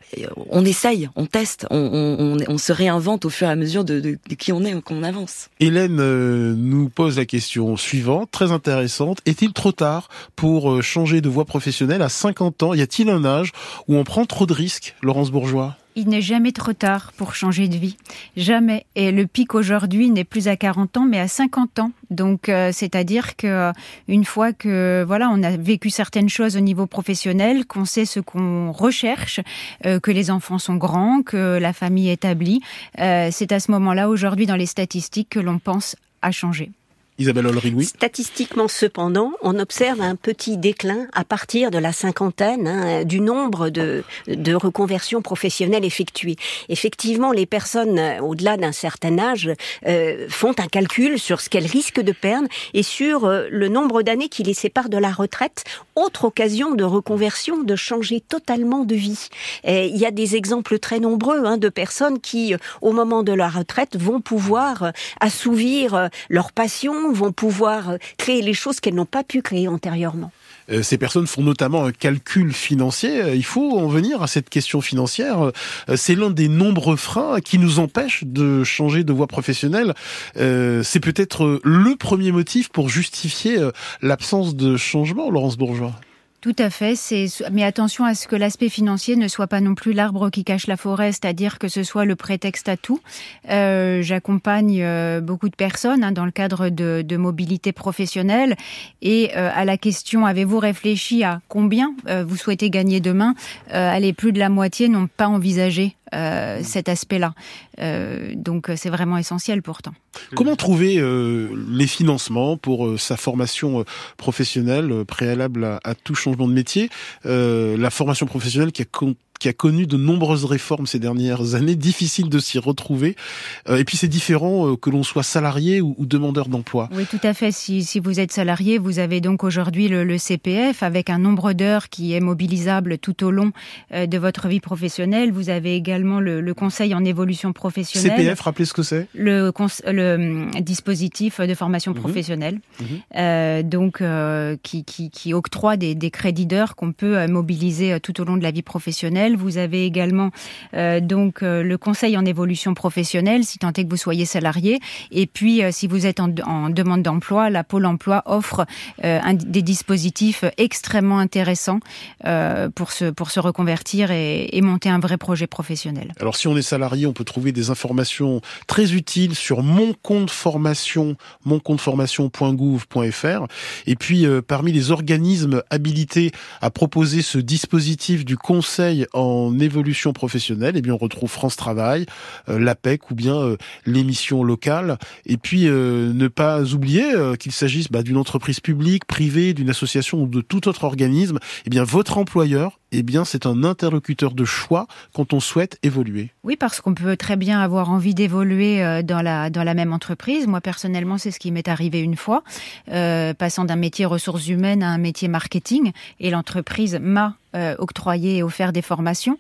on essaye, on teste, on, on, on se réinvente au fur et à mesure de, de, de qui on est, qu'on avance. Hélène euh, nous pose la question suivante, très intéressante. Est-il trop tard pour euh, changer de voie professionnelle à cinquante ans? Y a-t-il un âge où on prend trop de risques, Laurence Bourgeois? Il n'est jamais trop tard pour changer de vie. Jamais. Et le pic aujourd'hui n'est plus à quarante ans, mais à cinquante ans. Donc, euh, c'est-à-dire que euh, une fois que voilà, on a vécu certaines choses au niveau professionnel, qu'on sait ce qu'on recherche, euh, que les enfants sont grands, que la famille est établie, euh, c'est à ce moment-là, aujourd'hui, dans les statistiques, que l'on pense à changer. Isabelle Olry-Louis. Statistiquement, cependant, on observe un petit déclin à partir de la cinquantaine hein, du nombre de, de reconversions professionnelles effectuées. Effectivement, les personnes au-delà d'un certain âge euh, font un calcul sur ce qu'elles risquent de perdre et sur euh, le nombre d'années qui les séparent de la retraite. Autre occasion de reconversion, de changer totalement de vie. Et il y a des exemples très nombreux hein, de personnes qui, au moment de la retraite, vont pouvoir assouvir leur passion, vont pouvoir créer les choses qu'elles n'ont pas pu créer antérieurement. Euh, ces personnes font notamment un calcul financier. Il faut en venir à cette question financière. Euh, c'est l'un des nombreux freins qui nous empêchent de changer de voie professionnelle. Euh, c'est peut-être le premier motif pour justifier l'absence de changement, Laurence Bourgeois. Tout à fait, c'est... mais attention à ce que l'aspect financier ne soit pas non plus l'arbre qui cache la forêt, c'est-à-dire que ce soit le prétexte à tout. Euh, j'accompagne euh, beaucoup de personnes hein, dans le cadre de, de mobilité professionnelle et euh, à la question « avez-vous réfléchi à combien euh, vous souhaitez gagner demain ?» euh, allez, plus de la moitié n'ont pas envisagé Euh, cet aspect-là. Euh, donc c'est vraiment essentiel pourtant. Comment trouver euh, les financements pour euh, sa formation euh, professionnelle euh, préalable à, à tout changement de métier, euh, la formation professionnelle qui a con- qui a connu de nombreuses réformes ces dernières années, difficile de s'y retrouver. Euh, et puis c'est différent euh, que l'on soit salarié ou, ou demandeur d'emploi. Oui, tout à fait. Si, si vous êtes salarié, vous avez donc aujourd'hui le, le C P F avec un nombre d'heures qui est mobilisable tout au long euh, de votre vie professionnelle. Vous avez également le, le conseil en évolution professionnelle. C P F, rappelez ce que c'est ? Le, cons- le dispositif de formation mmh. professionnelle, mmh. Euh, donc euh, qui, qui, qui octroie des, des crédits d'heures qu'on peut euh, mobiliser tout au long de la vie professionnelle. Vous avez également euh, donc euh, le conseil en évolution professionnelle, si tant est que vous soyez salarié. Et puis, euh, si vous êtes en, en demande d'emploi, la Pôle emploi offre euh, un, des dispositifs extrêmement intéressants euh, pour se pour se reconvertir et, et monter un vrai projet professionnel. Alors, si on est salarié, on peut trouver des informations très utiles sur mon compte formation, mon compte formation point gouv point f r. Et puis, euh, parmi les organismes habilités à proposer ce dispositif du conseil en évolution professionnelle, eh bien on retrouve France Travail, euh, l'A P E C ou bien euh, l'émission locale. Et puis euh, ne pas oublier euh, qu'il s'agisse bah, d'une entreprise publique, privée, d'une association ou de tout autre organisme. Eh bien votre employeur, eh bien c'est un interlocuteur de choix quand on souhaite évoluer. Oui, parce qu'on peut très bien avoir envie d'évoluer euh, dans la dans la même entreprise. Moi personnellement, c'est ce qui m'est arrivé une fois, euh, passant d'un métier ressources humaines à un métier marketing, et l'entreprise m'a Euh, octroyer et offert des formations.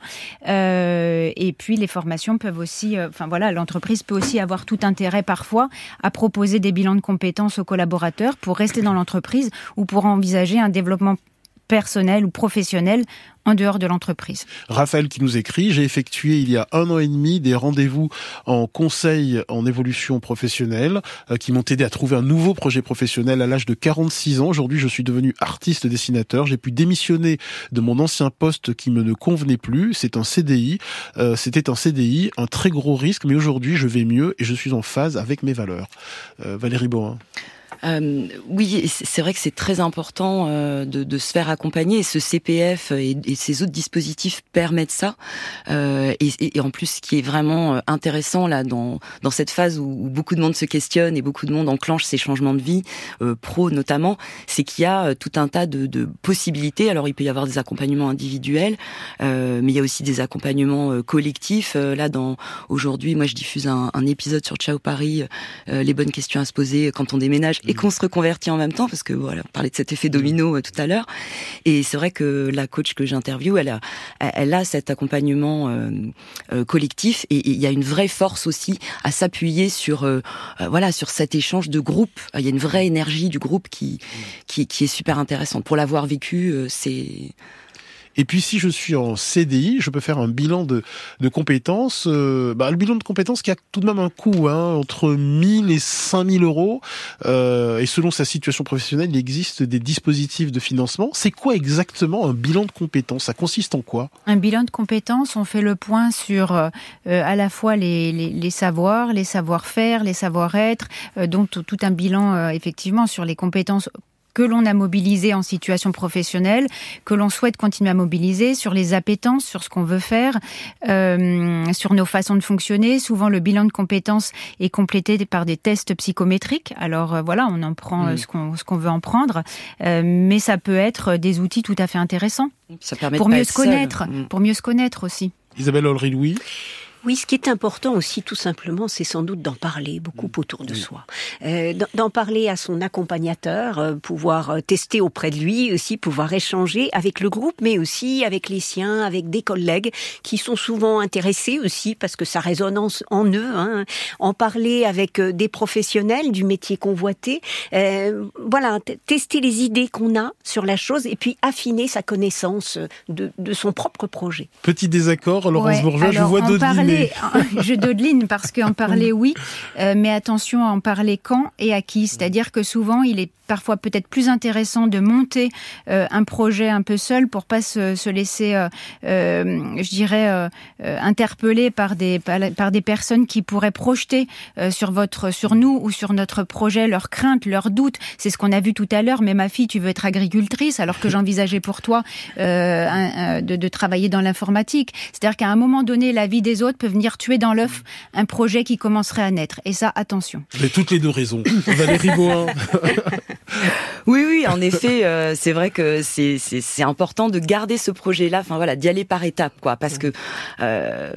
Euh, et puis les formations peuvent aussi, euh, enfin voilà, l'entreprise peut aussi avoir tout intérêt parfois à proposer des bilans de compétences aux collaborateurs pour rester dans l'entreprise ou pour envisager un développement personnel ou professionnel en dehors de l'entreprise. Raphaël qui nous écrit, j'ai effectué il y a un an et demi des rendez-vous en conseil en évolution professionnelle euh, qui m'ont aidé à trouver un nouveau projet professionnel à l'âge de quarante-six ans. Aujourd'hui, je suis devenu artiste dessinateur. J'ai pu démissionner de mon ancien poste qui me ne convenait plus. C'est un C D I. Euh, c'était un C D I, un très gros risque, mais aujourd'hui, je vais mieux et je suis en phase avec mes valeurs. Euh, Valérie Bohin. Euh, oui, c'est vrai que c'est très important euh, de, de se faire accompagner. Et ce C P F et, et ces autres dispositifs permettent ça. Euh, et, et en plus, ce qui est vraiment intéressant là dans dans cette phase où, où beaucoup de monde se questionne et beaucoup de monde enclenche ces changements de vie, euh, pro notamment, c'est qu'il y a tout un tas de, de possibilités. Alors, il peut y avoir des accompagnements individuels, euh, mais il y a aussi des accompagnements euh, collectifs. Euh, là, dans aujourd'hui, moi, je diffuse un, un épisode sur Ciao Paris, euh, les bonnes questions à se poser quand on déménage. Et qu'on se reconvertit en même temps, parce que voilà, on parlait de cet effet domino euh, tout à l'heure. Et c'est vrai que la coach que j'interviewe, elle a, elle a cet accompagnement euh, euh, collectif, et il y a une vraie force aussi à s'appuyer sur, euh, euh, voilà, sur cet échange de groupe. Il y a une vraie énergie du groupe qui, qui, qui est super intéressante. Pour l'avoir vécu, euh, c'est Et puis si je suis en C D I, je peux faire un bilan de, de compétences. Euh, bah, le bilan de compétences qui a tout de même un coût, hein, entre mille et cinq mille euros. Euh, et selon sa situation professionnelle, il existe des dispositifs de financement. C'est quoi exactement un bilan de compétences ? Ça consiste en quoi ? Un bilan de compétences, on fait le point sur euh, à la fois les, les, les savoirs, les savoir-faire, les savoir-être, euh, donc tout, tout un bilan euh, effectivement sur les compétences que l'on a mobilisé en situation professionnelle, que l'on souhaite continuer à mobiliser, sur les appétences, sur ce qu'on veut faire, euh, sur nos façons de fonctionner. Souvent, le bilan de compétences est complété par des tests psychométriques. Alors euh, voilà, on en prend mmh. ce qu'on, ce qu'on veut en prendre, euh, mais ça peut être des outils tout à fait intéressants ça permet pour de pas mieux être se connaître, seul. pour mieux se connaître aussi. Isabelle Olry-Louis. Oui, ce qui est important aussi, tout simplement, c'est sans doute d'en parler beaucoup autour de soi. Euh, d'en parler à son accompagnateur, euh, pouvoir euh, tester auprès de lui, aussi pouvoir échanger avec le groupe, mais aussi avec les siens, avec des collègues qui sont souvent intéressés aussi parce que ça résonne en, en eux. Hein. En parler avec euh, des professionnels du métier convoité. Euh, voilà, t- tester les idées qu'on a sur la chose et puis affiner sa connaissance de, de son propre projet. Petit désaccord, Laurence Ouais, Bourgeois, je alors, vois en dodeliner. parler, je dodeline parce qu'en parler, oui, euh, mais attention à en parler quand et à qui. C'est-à-dire que souvent, il est parfois peut-être plus intéressant de monter euh, un projet un peu seul pour pas se, se laisser, euh, euh, je dirais, euh, euh, interpeller par des par des personnes qui pourraient projeter euh, sur votre, sur nous ou sur notre projet leurs craintes, leurs doutes. C'est ce qu'on a vu tout à l'heure. Mais ma fille, tu veux être agricultrice, alors que j'envisageais pour toi euh, un, un, de, de travailler dans l'informatique. C'est-à-dire qu'à un moment donné, la vie des autres peut venir tuer dans l'œuf un projet qui commencerait à naître. Et ça, attention. Vous avez toutes les deux raisons. Valérie Bohin. Oui, oui, en effet, euh, c'est vrai que c'est, c'est, c'est important de garder ce projet-là, enfin voilà, d'y aller par étapes, quoi, parce que euh,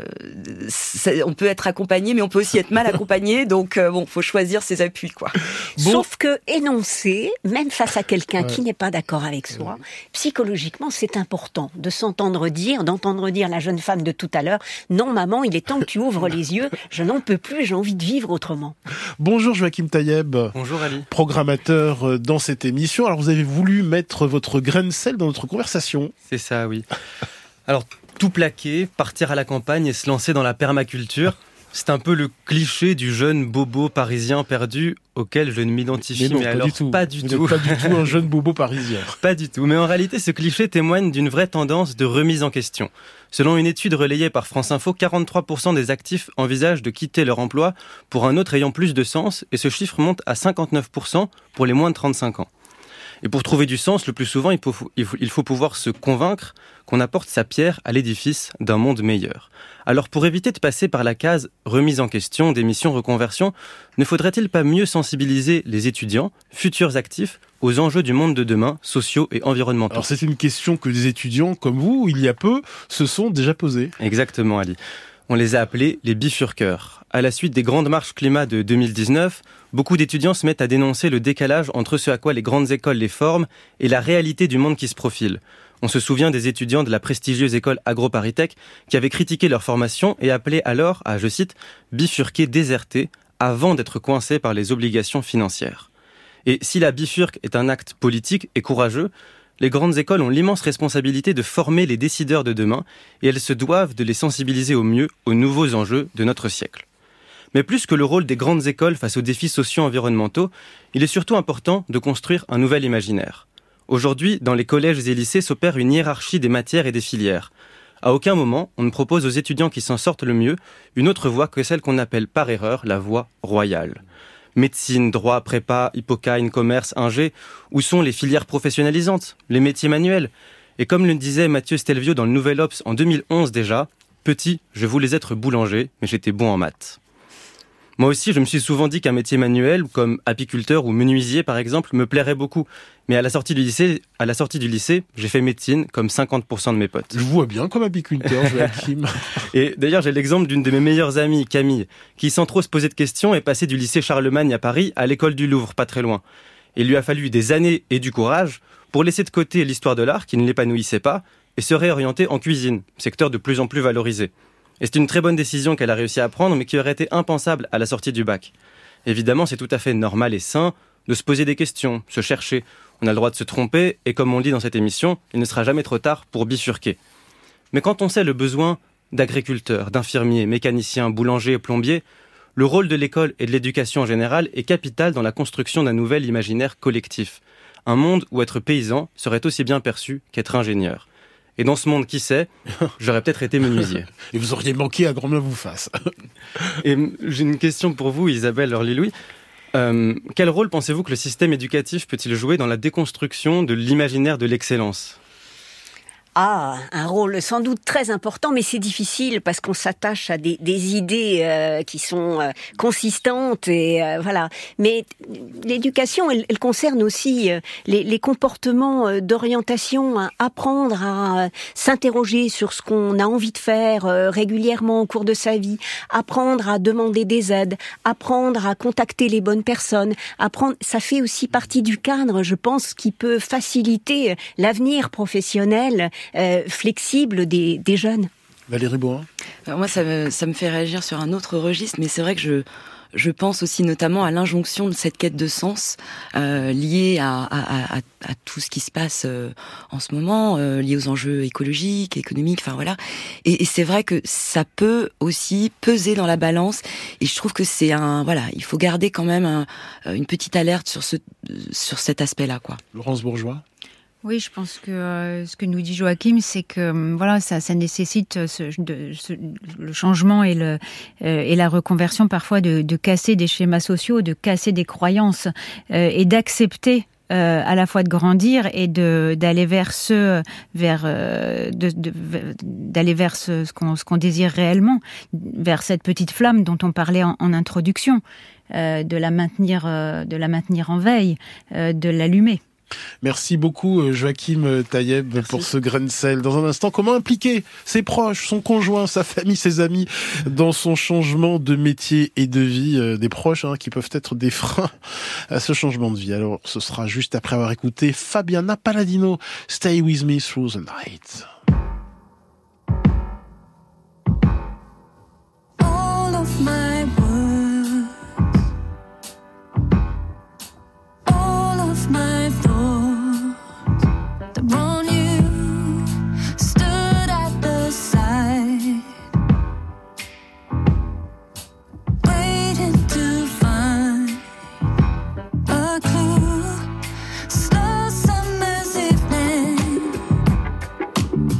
on peut être accompagné, mais on peut aussi être mal accompagné, donc euh, bon, faut choisir ses appuis, quoi. Bon. Sauf que énoncer, même face à quelqu'un ouais. qui n'est pas d'accord avec soi, ouais. psychologiquement, c'est important de s'entendre dire, d'entendre dire la jeune femme de tout à l'heure, non maman, il est temps que tu ouvres les yeux, je n'en peux plus, j'ai envie de vivre autrement. Bonjour Joachim Taïeb. Bonjour Ali. Programmateur dans cette émission. Alors vous avez voulu mettre votre grain de sel dans notre conversation. C'est ça, oui. Alors tout plaquer, partir à la campagne et se lancer dans la permaculture, c'est un peu le cliché du jeune bobo parisien perdu auquel je ne m'identifie mais, non, mais pas alors du tout. pas du Vous tout. Pas du tout un jeune bobo parisien. Pas du tout. Mais en réalité, ce cliché témoigne d'une vraie tendance de remise en question. Selon une étude relayée par France Info, quarante-trois pour cent des actifs envisagent de quitter leur emploi pour un autre ayant plus de sens, et ce chiffre monte à cinquante-neuf pour cent pour les moins de trente-cinq ans. Et pour trouver du sens, le plus souvent, il faut, il faut, il faut pouvoir se convaincre qu'on apporte sa pierre à l'édifice d'un monde meilleur. Alors pour éviter de passer par la case remise en question des missions reconversion, ne faudrait-il pas mieux sensibiliser les étudiants, futurs actifs, aux enjeux du monde de demain, sociaux et environnementaux ? Alors c'est une question que des étudiants comme vous, il y a peu, se sont déjà posées. Exactement, Ali. On les a appelés les bifurqueurs. À la suite des grandes marches climat de deux mille dix-neuf, beaucoup d'étudiants se mettent à dénoncer le décalage entre ce à quoi les grandes écoles les forment et la réalité du monde qui se profile. On se souvient des étudiants de la prestigieuse école AgroParisTech qui avaient critiqué leur formation et appelaient alors à, je cite, bifurquer, déserter, avant d'être coincés par les obligations financières. Et si la bifurque est un acte politique et courageux, les grandes écoles ont l'immense responsabilité de former les décideurs de demain et elles se doivent de les sensibiliser au mieux aux nouveaux enjeux de notre siècle. Mais plus que le rôle des grandes écoles face aux défis socio-environnementaux, il est surtout important de construire un nouvel imaginaire. Aujourd'hui, dans les collèges et lycées s'opère une hiérarchie des matières et des filières. À aucun moment, on ne propose aux étudiants qui s'en sortent le mieux une autre voie que celle qu'on appelle par erreur la voie royale. Médecine, droit, prépa, hippocaïne, commerce, ingé, où sont les filières professionnalisantes, les métiers manuels ? Et comme le disait Mathieu Stelvio dans le Nouvel Obs en deux mille onze déjà, « Petit, je voulais être boulanger, mais j'étais bon en maths ». Moi aussi, je me suis souvent dit qu'un métier manuel, comme apiculteur ou menuisier par exemple, me plairait beaucoup. Mais à la sortie du lycée, à la sortie du lycée, j'ai fait médecine comme cinquante pour cent de mes potes. Je vois bien comme apiculteur, Joachim. Et d'ailleurs, j'ai l'exemple d'une de mes meilleures amies, Camille, qui sans trop se poser de questions est passée du lycée Charlemagne à Paris à l'école du Louvre, pas très loin. Il lui a fallu des années et du courage pour laisser de côté l'histoire de l'art qui ne l'épanouissait pas et se réorienter en cuisine, secteur de plus en plus valorisé. Et c'est une très bonne décision qu'elle a réussi à prendre, mais qui aurait été impensable à la sortie du bac. Évidemment, c'est tout à fait normal et sain de se poser des questions, se chercher. On a le droit de se tromper, et comme on le dit dans cette émission, il ne sera jamais trop tard pour bifurquer. Mais quand on sait le besoin d'agriculteurs, d'infirmiers, mécaniciens, boulangers et plombiers, le rôle de l'école et de l'éducation en général est capital dans la construction d'un nouvel imaginaire collectif. Un monde où être paysan serait aussi bien perçu qu'être ingénieur. Et dans ce monde, qui sait, j'aurais peut-être été menuisier. Et vous auriez manqué à grand bien vous fasse. Et j'ai une question pour vous, Isabelle Orly-Louis. Euh, quel rôle pensez-vous que le système éducatif peut-il jouer dans la déconstruction de l'imaginaire de l'excellence ? Ah, un rôle sans doute très important, mais c'est difficile parce qu'on s'attache à des, des idées euh, qui sont euh, consistantes et euh, voilà. Mais l'éducation, elle, elle concerne aussi euh, les, les comportements euh, d'orientation, hein, apprendre à euh, s'interroger sur ce qu'on a envie de faire euh, régulièrement au cours de sa vie, apprendre à demander des aides, apprendre à contacter les bonnes personnes, apprendre. Ça fait aussi partie du cadre, je pense, qui peut faciliter l'avenir professionnel. Euh, flexible des, des jeunes. Valérie Boin. Moi, ça me, ça me fait réagir sur un autre registre, mais c'est vrai que je, je pense aussi notamment à l'injonction de cette quête de sens euh, liée à, à, à, à tout ce qui se passe euh, en ce moment, euh, lié aux enjeux écologiques, économiques, enfin voilà. Et, et c'est vrai que ça peut aussi peser dans la balance. Et je trouve que c'est un, voilà, il faut garder quand même un, une petite alerte sur ce, sur cet aspect-là, quoi. Laurence Bourgeois. Oui, je pense que euh, ce que nous dit Joachim, c'est que euh, voilà, ça, ça nécessite ce, de, ce, le changement et, le, euh, et la reconversion parfois de, de casser des schémas sociaux, de casser des croyances euh, et d'accepter euh, à la fois de grandir et de d'aller vers ce vers euh, de, de, d'aller vers ce, ce qu'on ce qu'on désire réellement, vers cette petite flamme dont on parlait en, en introduction, euh, de la maintenir euh, de la maintenir en veille, euh, de l'allumer. Merci beaucoup Joachim Taïeb Merci. Pour ce grain de sel. Dans un instant, comment impliquer ses proches, son conjoint, sa famille, ses amis dans son changement de métier et de vie, euh, des proches hein, qui peuvent être des freins à ce changement de vie. Alors ce sera juste après avoir écouté Fabiana Palladino, Stay With Me Through the Night. All of my words, all of my on you, stood at the side, waiting to find a clue. Slow summer's evening,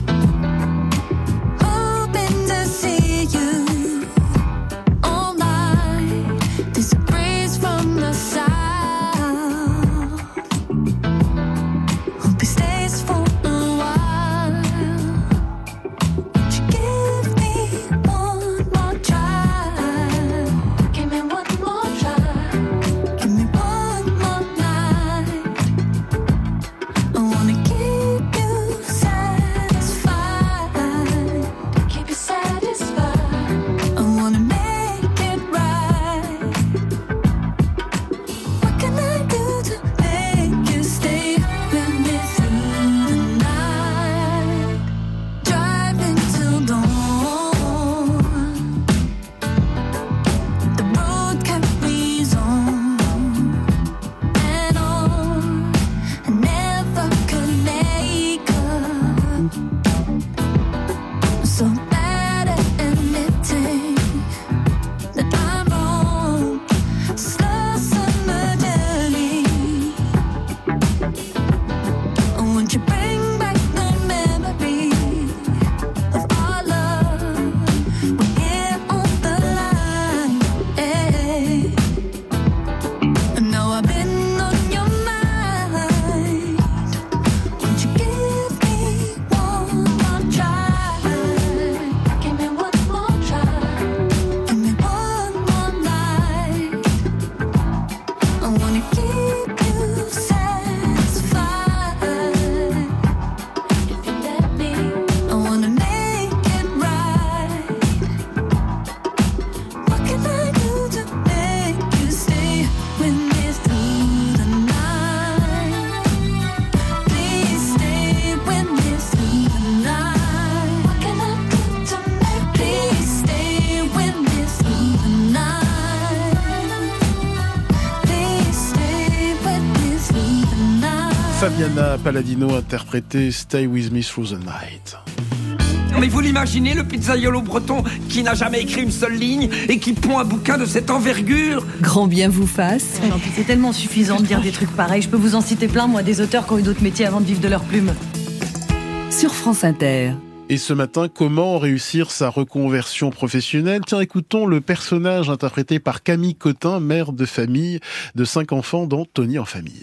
Fabiana Palladino interprétait Stay With Me Through the Night. Mais vous l'imaginez, le pizzaiolo breton qui n'a jamais écrit une seule ligne et qui pond un bouquin de cette envergure? Grand bien vous fasse. Non, puis c'est tellement suffisant de dire des trucs pareils. Je peux vous en citer plein, moi, des auteurs qui ont eu d'autres métiers avant de vivre de leur plume. Sur France Inter. Et ce matin, comment réussir sa reconversion professionnelle? Tiens, écoutons le personnage interprété par Camille Cotin, mère de famille de cinq enfants, dans Tony en famille.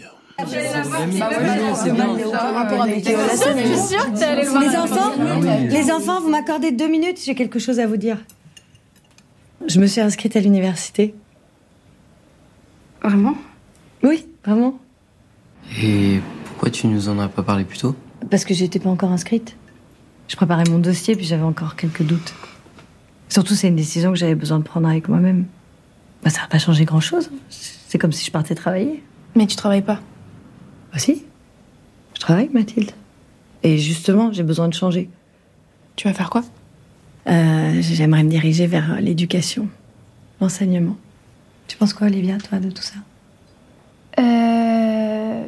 Les enfants, les enfants, vous m'accordez deux minutes, j'ai quelque chose à vous dire. Je me suis inscrite à l'université. Vraiment? Oui, vraiment. Et pourquoi tu nous en as pas parlé plus tôt? Parce que j'étais pas encore inscrite. Je préparais mon dossier, puis j'avais encore quelques doutes. Surtout, c'est une décision que j'avais besoin de prendre avec moi-même. Bah, ça va pas changer grand-chose. C'est comme si je partais travailler. Mais tu travailles pas? Bah si. Je travaille, Mathilde. Et justement, j'ai besoin de changer. Tu vas faire quoi? euh, J'aimerais me diriger vers l'éducation, l'enseignement. Tu penses quoi, Olivia, toi, de tout ça? Euh...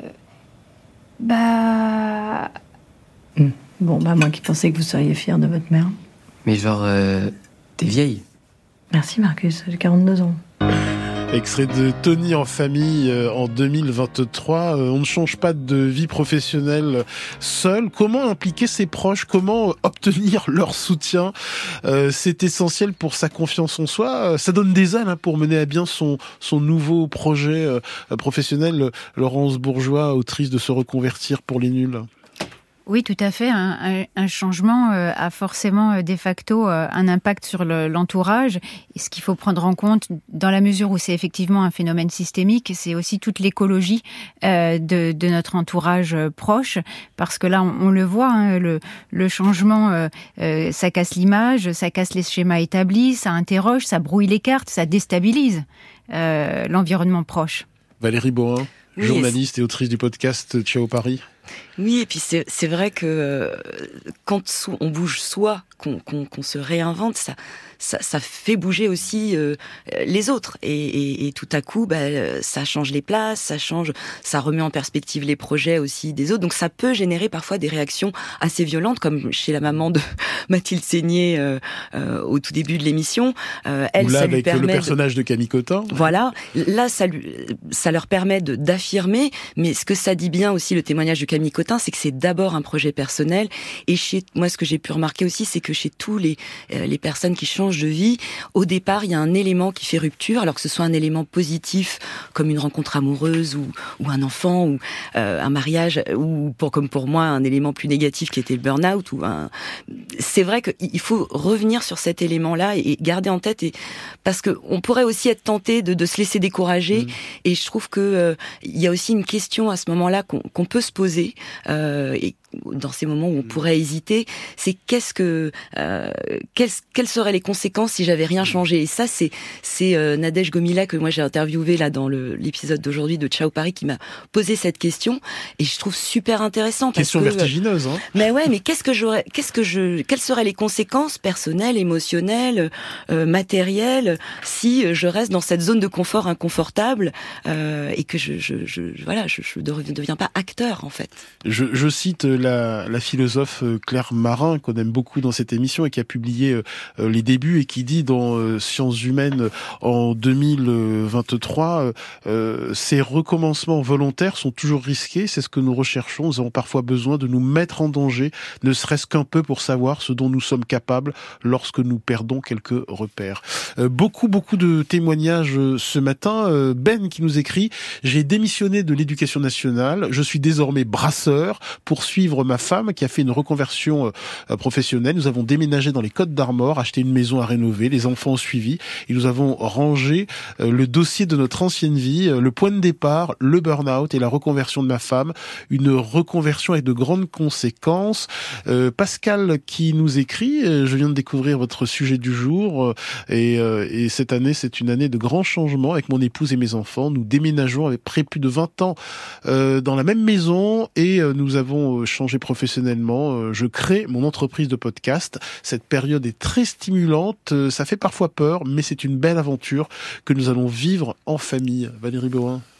Bah... Mmh. Bon, bah moi qui pensais que vous seriez fière de votre mère. Mais genre, euh, t'es vieille. Merci Marcus, j'ai quarante-deux ans. Extrait de Tony en famille euh, en deux mille vingt-trois. Euh, on ne change pas de vie professionnelle seul. Comment impliquer ses proches? Comment obtenir leur soutien? euh, C'est essentiel pour sa confiance en soi. Euh, ça donne des ailes hein, pour mener à bien son, son nouveau projet euh, professionnel. Laurence Bourgeois, autrice de Se reconvertir pour les nuls. Oui, tout à fait. Un, un, un changement euh, a forcément euh, de facto euh, un impact sur le, l'entourage. Et ce qu'il faut prendre en compte, dans la mesure où c'est effectivement un phénomène systémique, c'est aussi toute l'écologie euh, de, de notre entourage euh, proche. Parce que là, on, on le voit, hein, le, le changement, euh, euh, ça casse l'image, ça casse les schémas établis, ça interroge, ça brouille les cartes, ça déstabilise euh, l'environnement proche. Valérie Bohin, oui, journaliste et autrice du podcast Ciao Paris. Oui, et puis c'est, c'est vrai que euh, quand so- on bouge soi, qu'on, qu'on, qu'on se réinvente, ça, ça, ça fait bouger aussi euh, les autres. Et, et, et tout à coup, bah, ça change les places, ça change, ça remet en perspective les projets aussi des autres. Donc ça peut générer parfois des réactions assez violentes, comme chez la maman de Mathilde Seigné euh, euh, au tout début de l'émission. Euh, elle, Ou là, ça lui avec permet le personnage de, de Camille Cotin. Voilà, là, ça, lui, ça leur permet de, d'affirmer. Mais ce que ça dit bien aussi, le témoignage de Camille Cotin, c'est que c'est d'abord un projet personnel. Et chez moi, ce que j'ai pu remarquer aussi, c'est que chez tous les euh, les personnes qui changent de vie, au départ, il y a un élément qui fait rupture, alors que ce soit un élément positif, comme une rencontre amoureuse ou, ou un enfant ou euh, un mariage, ou pour comme pour moi un élément plus négatif qui était le burn-out. Ou un... C'est vrai qu'il faut revenir sur cet élément-là et garder en tête, et parce que on pourrait aussi être tenté de, de se laisser décourager. Mmh. Et je trouve que euh, il y a aussi une question à ce moment-là qu'on, qu'on peut se poser. Euh, et dans ces moments où on pourrait hésiter, c'est qu'est-ce que, euh, quelles, quelles seraient les conséquences si j'avais rien changé? Et ça, c'est, c'est euh, Nadège Gomila que moi j'ai interviewé là dans le, l'épisode d'aujourd'hui de Ciao Paris qui m'a posé cette question, et je trouve super intéressant. Question parce que, vertigineuse, hein. Mais ouais, mais qu'est-ce que j'aurais, qu'est-ce que je, quelles seraient les conséquences personnelles, émotionnelles, euh, matérielles, si je reste dans cette zone de confort inconfortable euh, et que je, je, je voilà, je, je ne deviens pas acteur en fait. Je, je cite La, la philosophe Claire Marin, qu'on aime beaucoup dans cette émission et qui a publié euh, les débuts et qui dit dans euh, Sciences humaines en deux mille vingt-trois euh, ces recommencements volontaires sont toujours risqués, c'est ce que nous recherchons, nous avons parfois besoin de nous mettre en danger, ne serait-ce qu'un peu pour savoir ce dont nous sommes capables lorsque nous perdons quelques repères. Euh, beaucoup, beaucoup de témoignages ce matin. Euh, Ben qui nous écrit « J'ai démissionné de l'éducation nationale, je suis désormais brasseur pour suivre ma femme qui a fait une reconversion euh, professionnelle. Nous avons déménagé dans les Côtes d'Armor, acheté une maison à rénover, les enfants ont suivi et nous avons rangé euh, le dossier de notre ancienne vie, euh, le point de départ, le burn-out et la reconversion de ma femme. Une reconversion avec de grandes conséquences. Euh, Pascal qui nous écrit, euh, je viens de découvrir votre sujet du jour euh, et, euh, et cette année c'est une année de grands changements avec mon épouse et mes enfants. Nous déménageons après plus de vingt ans euh, dans la même maison et euh, nous avons changé professionnellement. Je crée mon entreprise de podcast. Cette période est très stimulante. Ça fait parfois peur, mais c'est une belle aventure que nous allons vivre en famille. Valérie Bohin.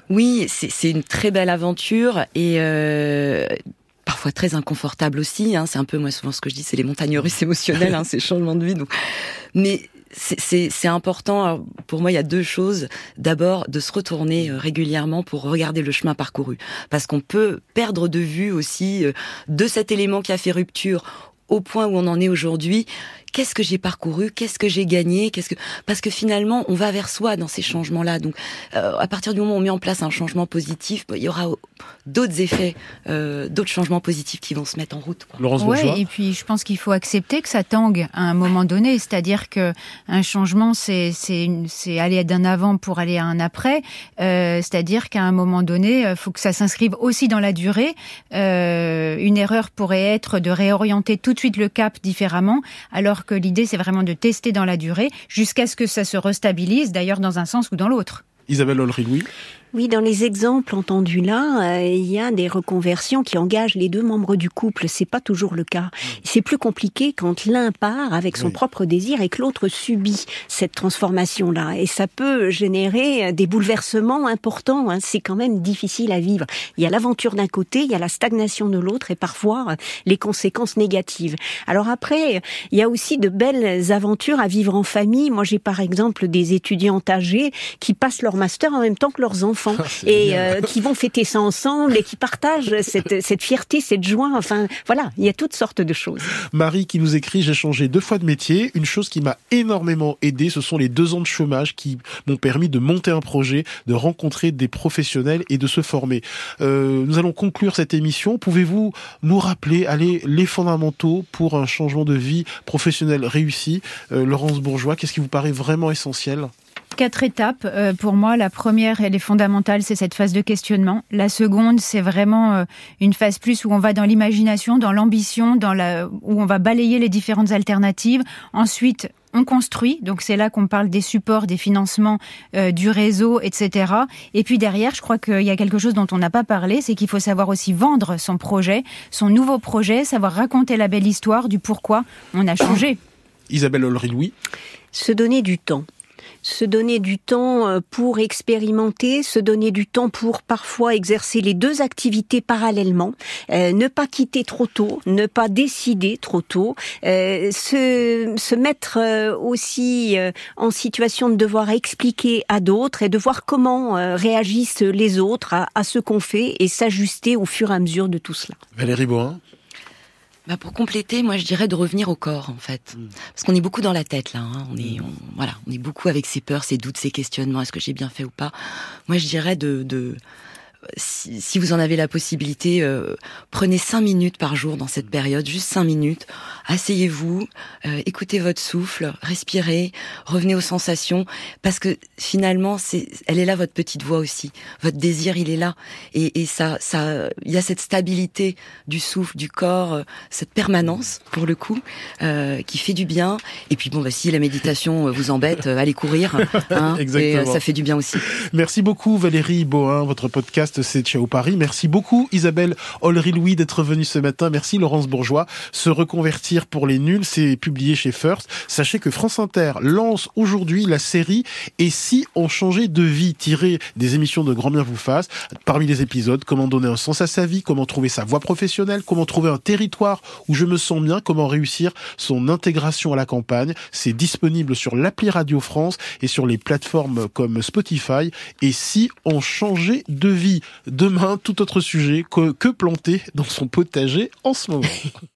Oui, c'est, c'est une très belle aventure et euh, parfois très inconfortable aussi. Hein. C'est un peu, moi, souvent ce que je dis, c'est les montagnes russes émotionnelles, hein, ces changements de vie. Donc. Mais c'est, c'est, c'est important. Alors, pour moi, il y a deux choses. D'abord, de se retourner euh, régulièrement pour regarder le chemin parcouru. Parce qu'on peut perdre de vue aussi euh, de cet élément qui a fait rupture au point où on en est aujourd'hui. Qu'est-ce que j'ai parcouru? Qu'est-ce que j'ai gagné? Qu'est-ce que parce que finalement on va vers soi dans ces changements-là. Donc euh, à partir du moment où on met en place un changement positif, il y aura d'autres effets, euh, d'autres changements positifs qui vont se mettre en route. Quoi. Laurence Bourgeois. Ouais, et puis je pense qu'il faut accepter que ça tangue à un moment donné, c'est-à-dire que un changement c'est c'est une, c'est aller d'un avant pour aller à un après, euh, c'est-à-dire qu'à un moment donné, il faut que ça s'inscrive aussi dans la durée. Euh, une erreur pourrait être de réorienter tout de suite le cap différemment, alors que l'idée, c'est vraiment de tester dans la durée jusqu'à ce que ça se restabilise, d'ailleurs dans un sens ou dans l'autre. Isabelle Olry-Louis. Oui, dans les exemples entendus là, euh, il y a des reconversions qui engagent les deux membres du couple. C'est pas toujours le cas. C'est plus compliqué quand l'un part avec son oui. propre désir et que l'autre subit cette transformation-là. Et ça peut générer des bouleversements importants. Hein. C'est quand même difficile à vivre. Il y a l'aventure d'un côté, il y a la stagnation de l'autre et parfois euh, les conséquences négatives. Alors après, il y a aussi de belles aventures à vivre en famille. Moi, j'ai par exemple des étudiantes âgées qui passent leur master en même temps que leurs enfants. Ah, et euh, qui vont fêter ça ensemble et qui partagent cette, cette fierté, cette joie. Enfin, voilà, il y a toutes sortes de choses. Marie qui nous écrit « J'ai changé deux fois de métier. Une chose qui m'a énormément aidé, ce sont les deux ans de chômage qui m'ont permis de monter un projet, de rencontrer des professionnels et de se former. Euh, » Nous allons conclure cette émission. Pouvez-vous nous rappeler, allez, les fondamentaux pour un changement de vie professionnelle réussi? euh, Laurence Bourgeois, qu'est-ce qui vous paraît vraiment essentiel? Quatre étapes. Euh, pour moi, la première, elle est fondamentale, c'est cette phase de questionnement. La seconde, c'est vraiment euh, une phase plus où on va dans l'imagination, dans l'ambition, dans la, où on va balayer les différentes alternatives. Ensuite, on construit, donc c'est là qu'on parle des supports, des financements, euh, du réseau, et cetera. Et puis derrière, je crois qu'il y a quelque chose dont on n'a pas parlé, c'est qu'il faut savoir aussi vendre son projet, son nouveau projet, savoir raconter la belle histoire du pourquoi on a changé. Isabelle Olry-Louis. Se donner du temps. Se donner du temps pour expérimenter, se donner du temps pour parfois exercer les deux activités parallèlement, euh, ne pas quitter trop tôt, ne pas décider trop tôt, euh, se, se mettre euh, aussi euh, en situation de devoir expliquer à d'autres et de voir comment euh, réagissent les autres à, à ce qu'on fait et s'ajuster au fur et à mesure de tout cela. Valérie Bohin. Bah pour compléter, moi je dirais de revenir au corps en fait, mmh. parce qu'on est beaucoup dans la tête là. Hein. On est, on, voilà, on est beaucoup avec ses peurs, ses doutes, ses questionnements. Est-ce que j'ai bien fait ou pas? Moi je dirais de, de si, si vous en avez la possibilité, euh, prenez cinq minutes par jour dans cette période, juste cinq minutes. Asseyez-vous, euh, écoutez votre souffle, respirez, revenez aux sensations, parce que finalement, c'est, elle est là votre petite voix aussi. Votre désir, il est là, et, et ça, ça, il y a cette stabilité du souffle, du corps, euh, cette permanence pour le coup, euh, qui fait du bien. Et puis bon, bah, si la méditation vous embête, euh, allez courir, hein, et euh, ça fait du bien aussi. Merci beaucoup Valérie Bohin, votre podcast c'est Ciao Paris. Merci beaucoup Isabelle Olry-Louis d'être venue ce matin. Merci Laurence Bourgeois. Se reconvertir pour les nuls, c'est publié chez First. Sachez que France Inter lance aujourd'hui la série Et si on changeait de vie, tirée des émissions de Grand Bien vous fasse. Parmi les épisodes, comment donner un sens à sa vie, comment trouver sa voie professionnelle, comment trouver un territoire où je me sens bien, comment réussir son intégration à la campagne. C'est disponible sur l'appli Radio France et sur les plateformes comme Spotify. Et si on changeait de vie? Demain, tout autre sujet que, que planter dans son potager en ce moment.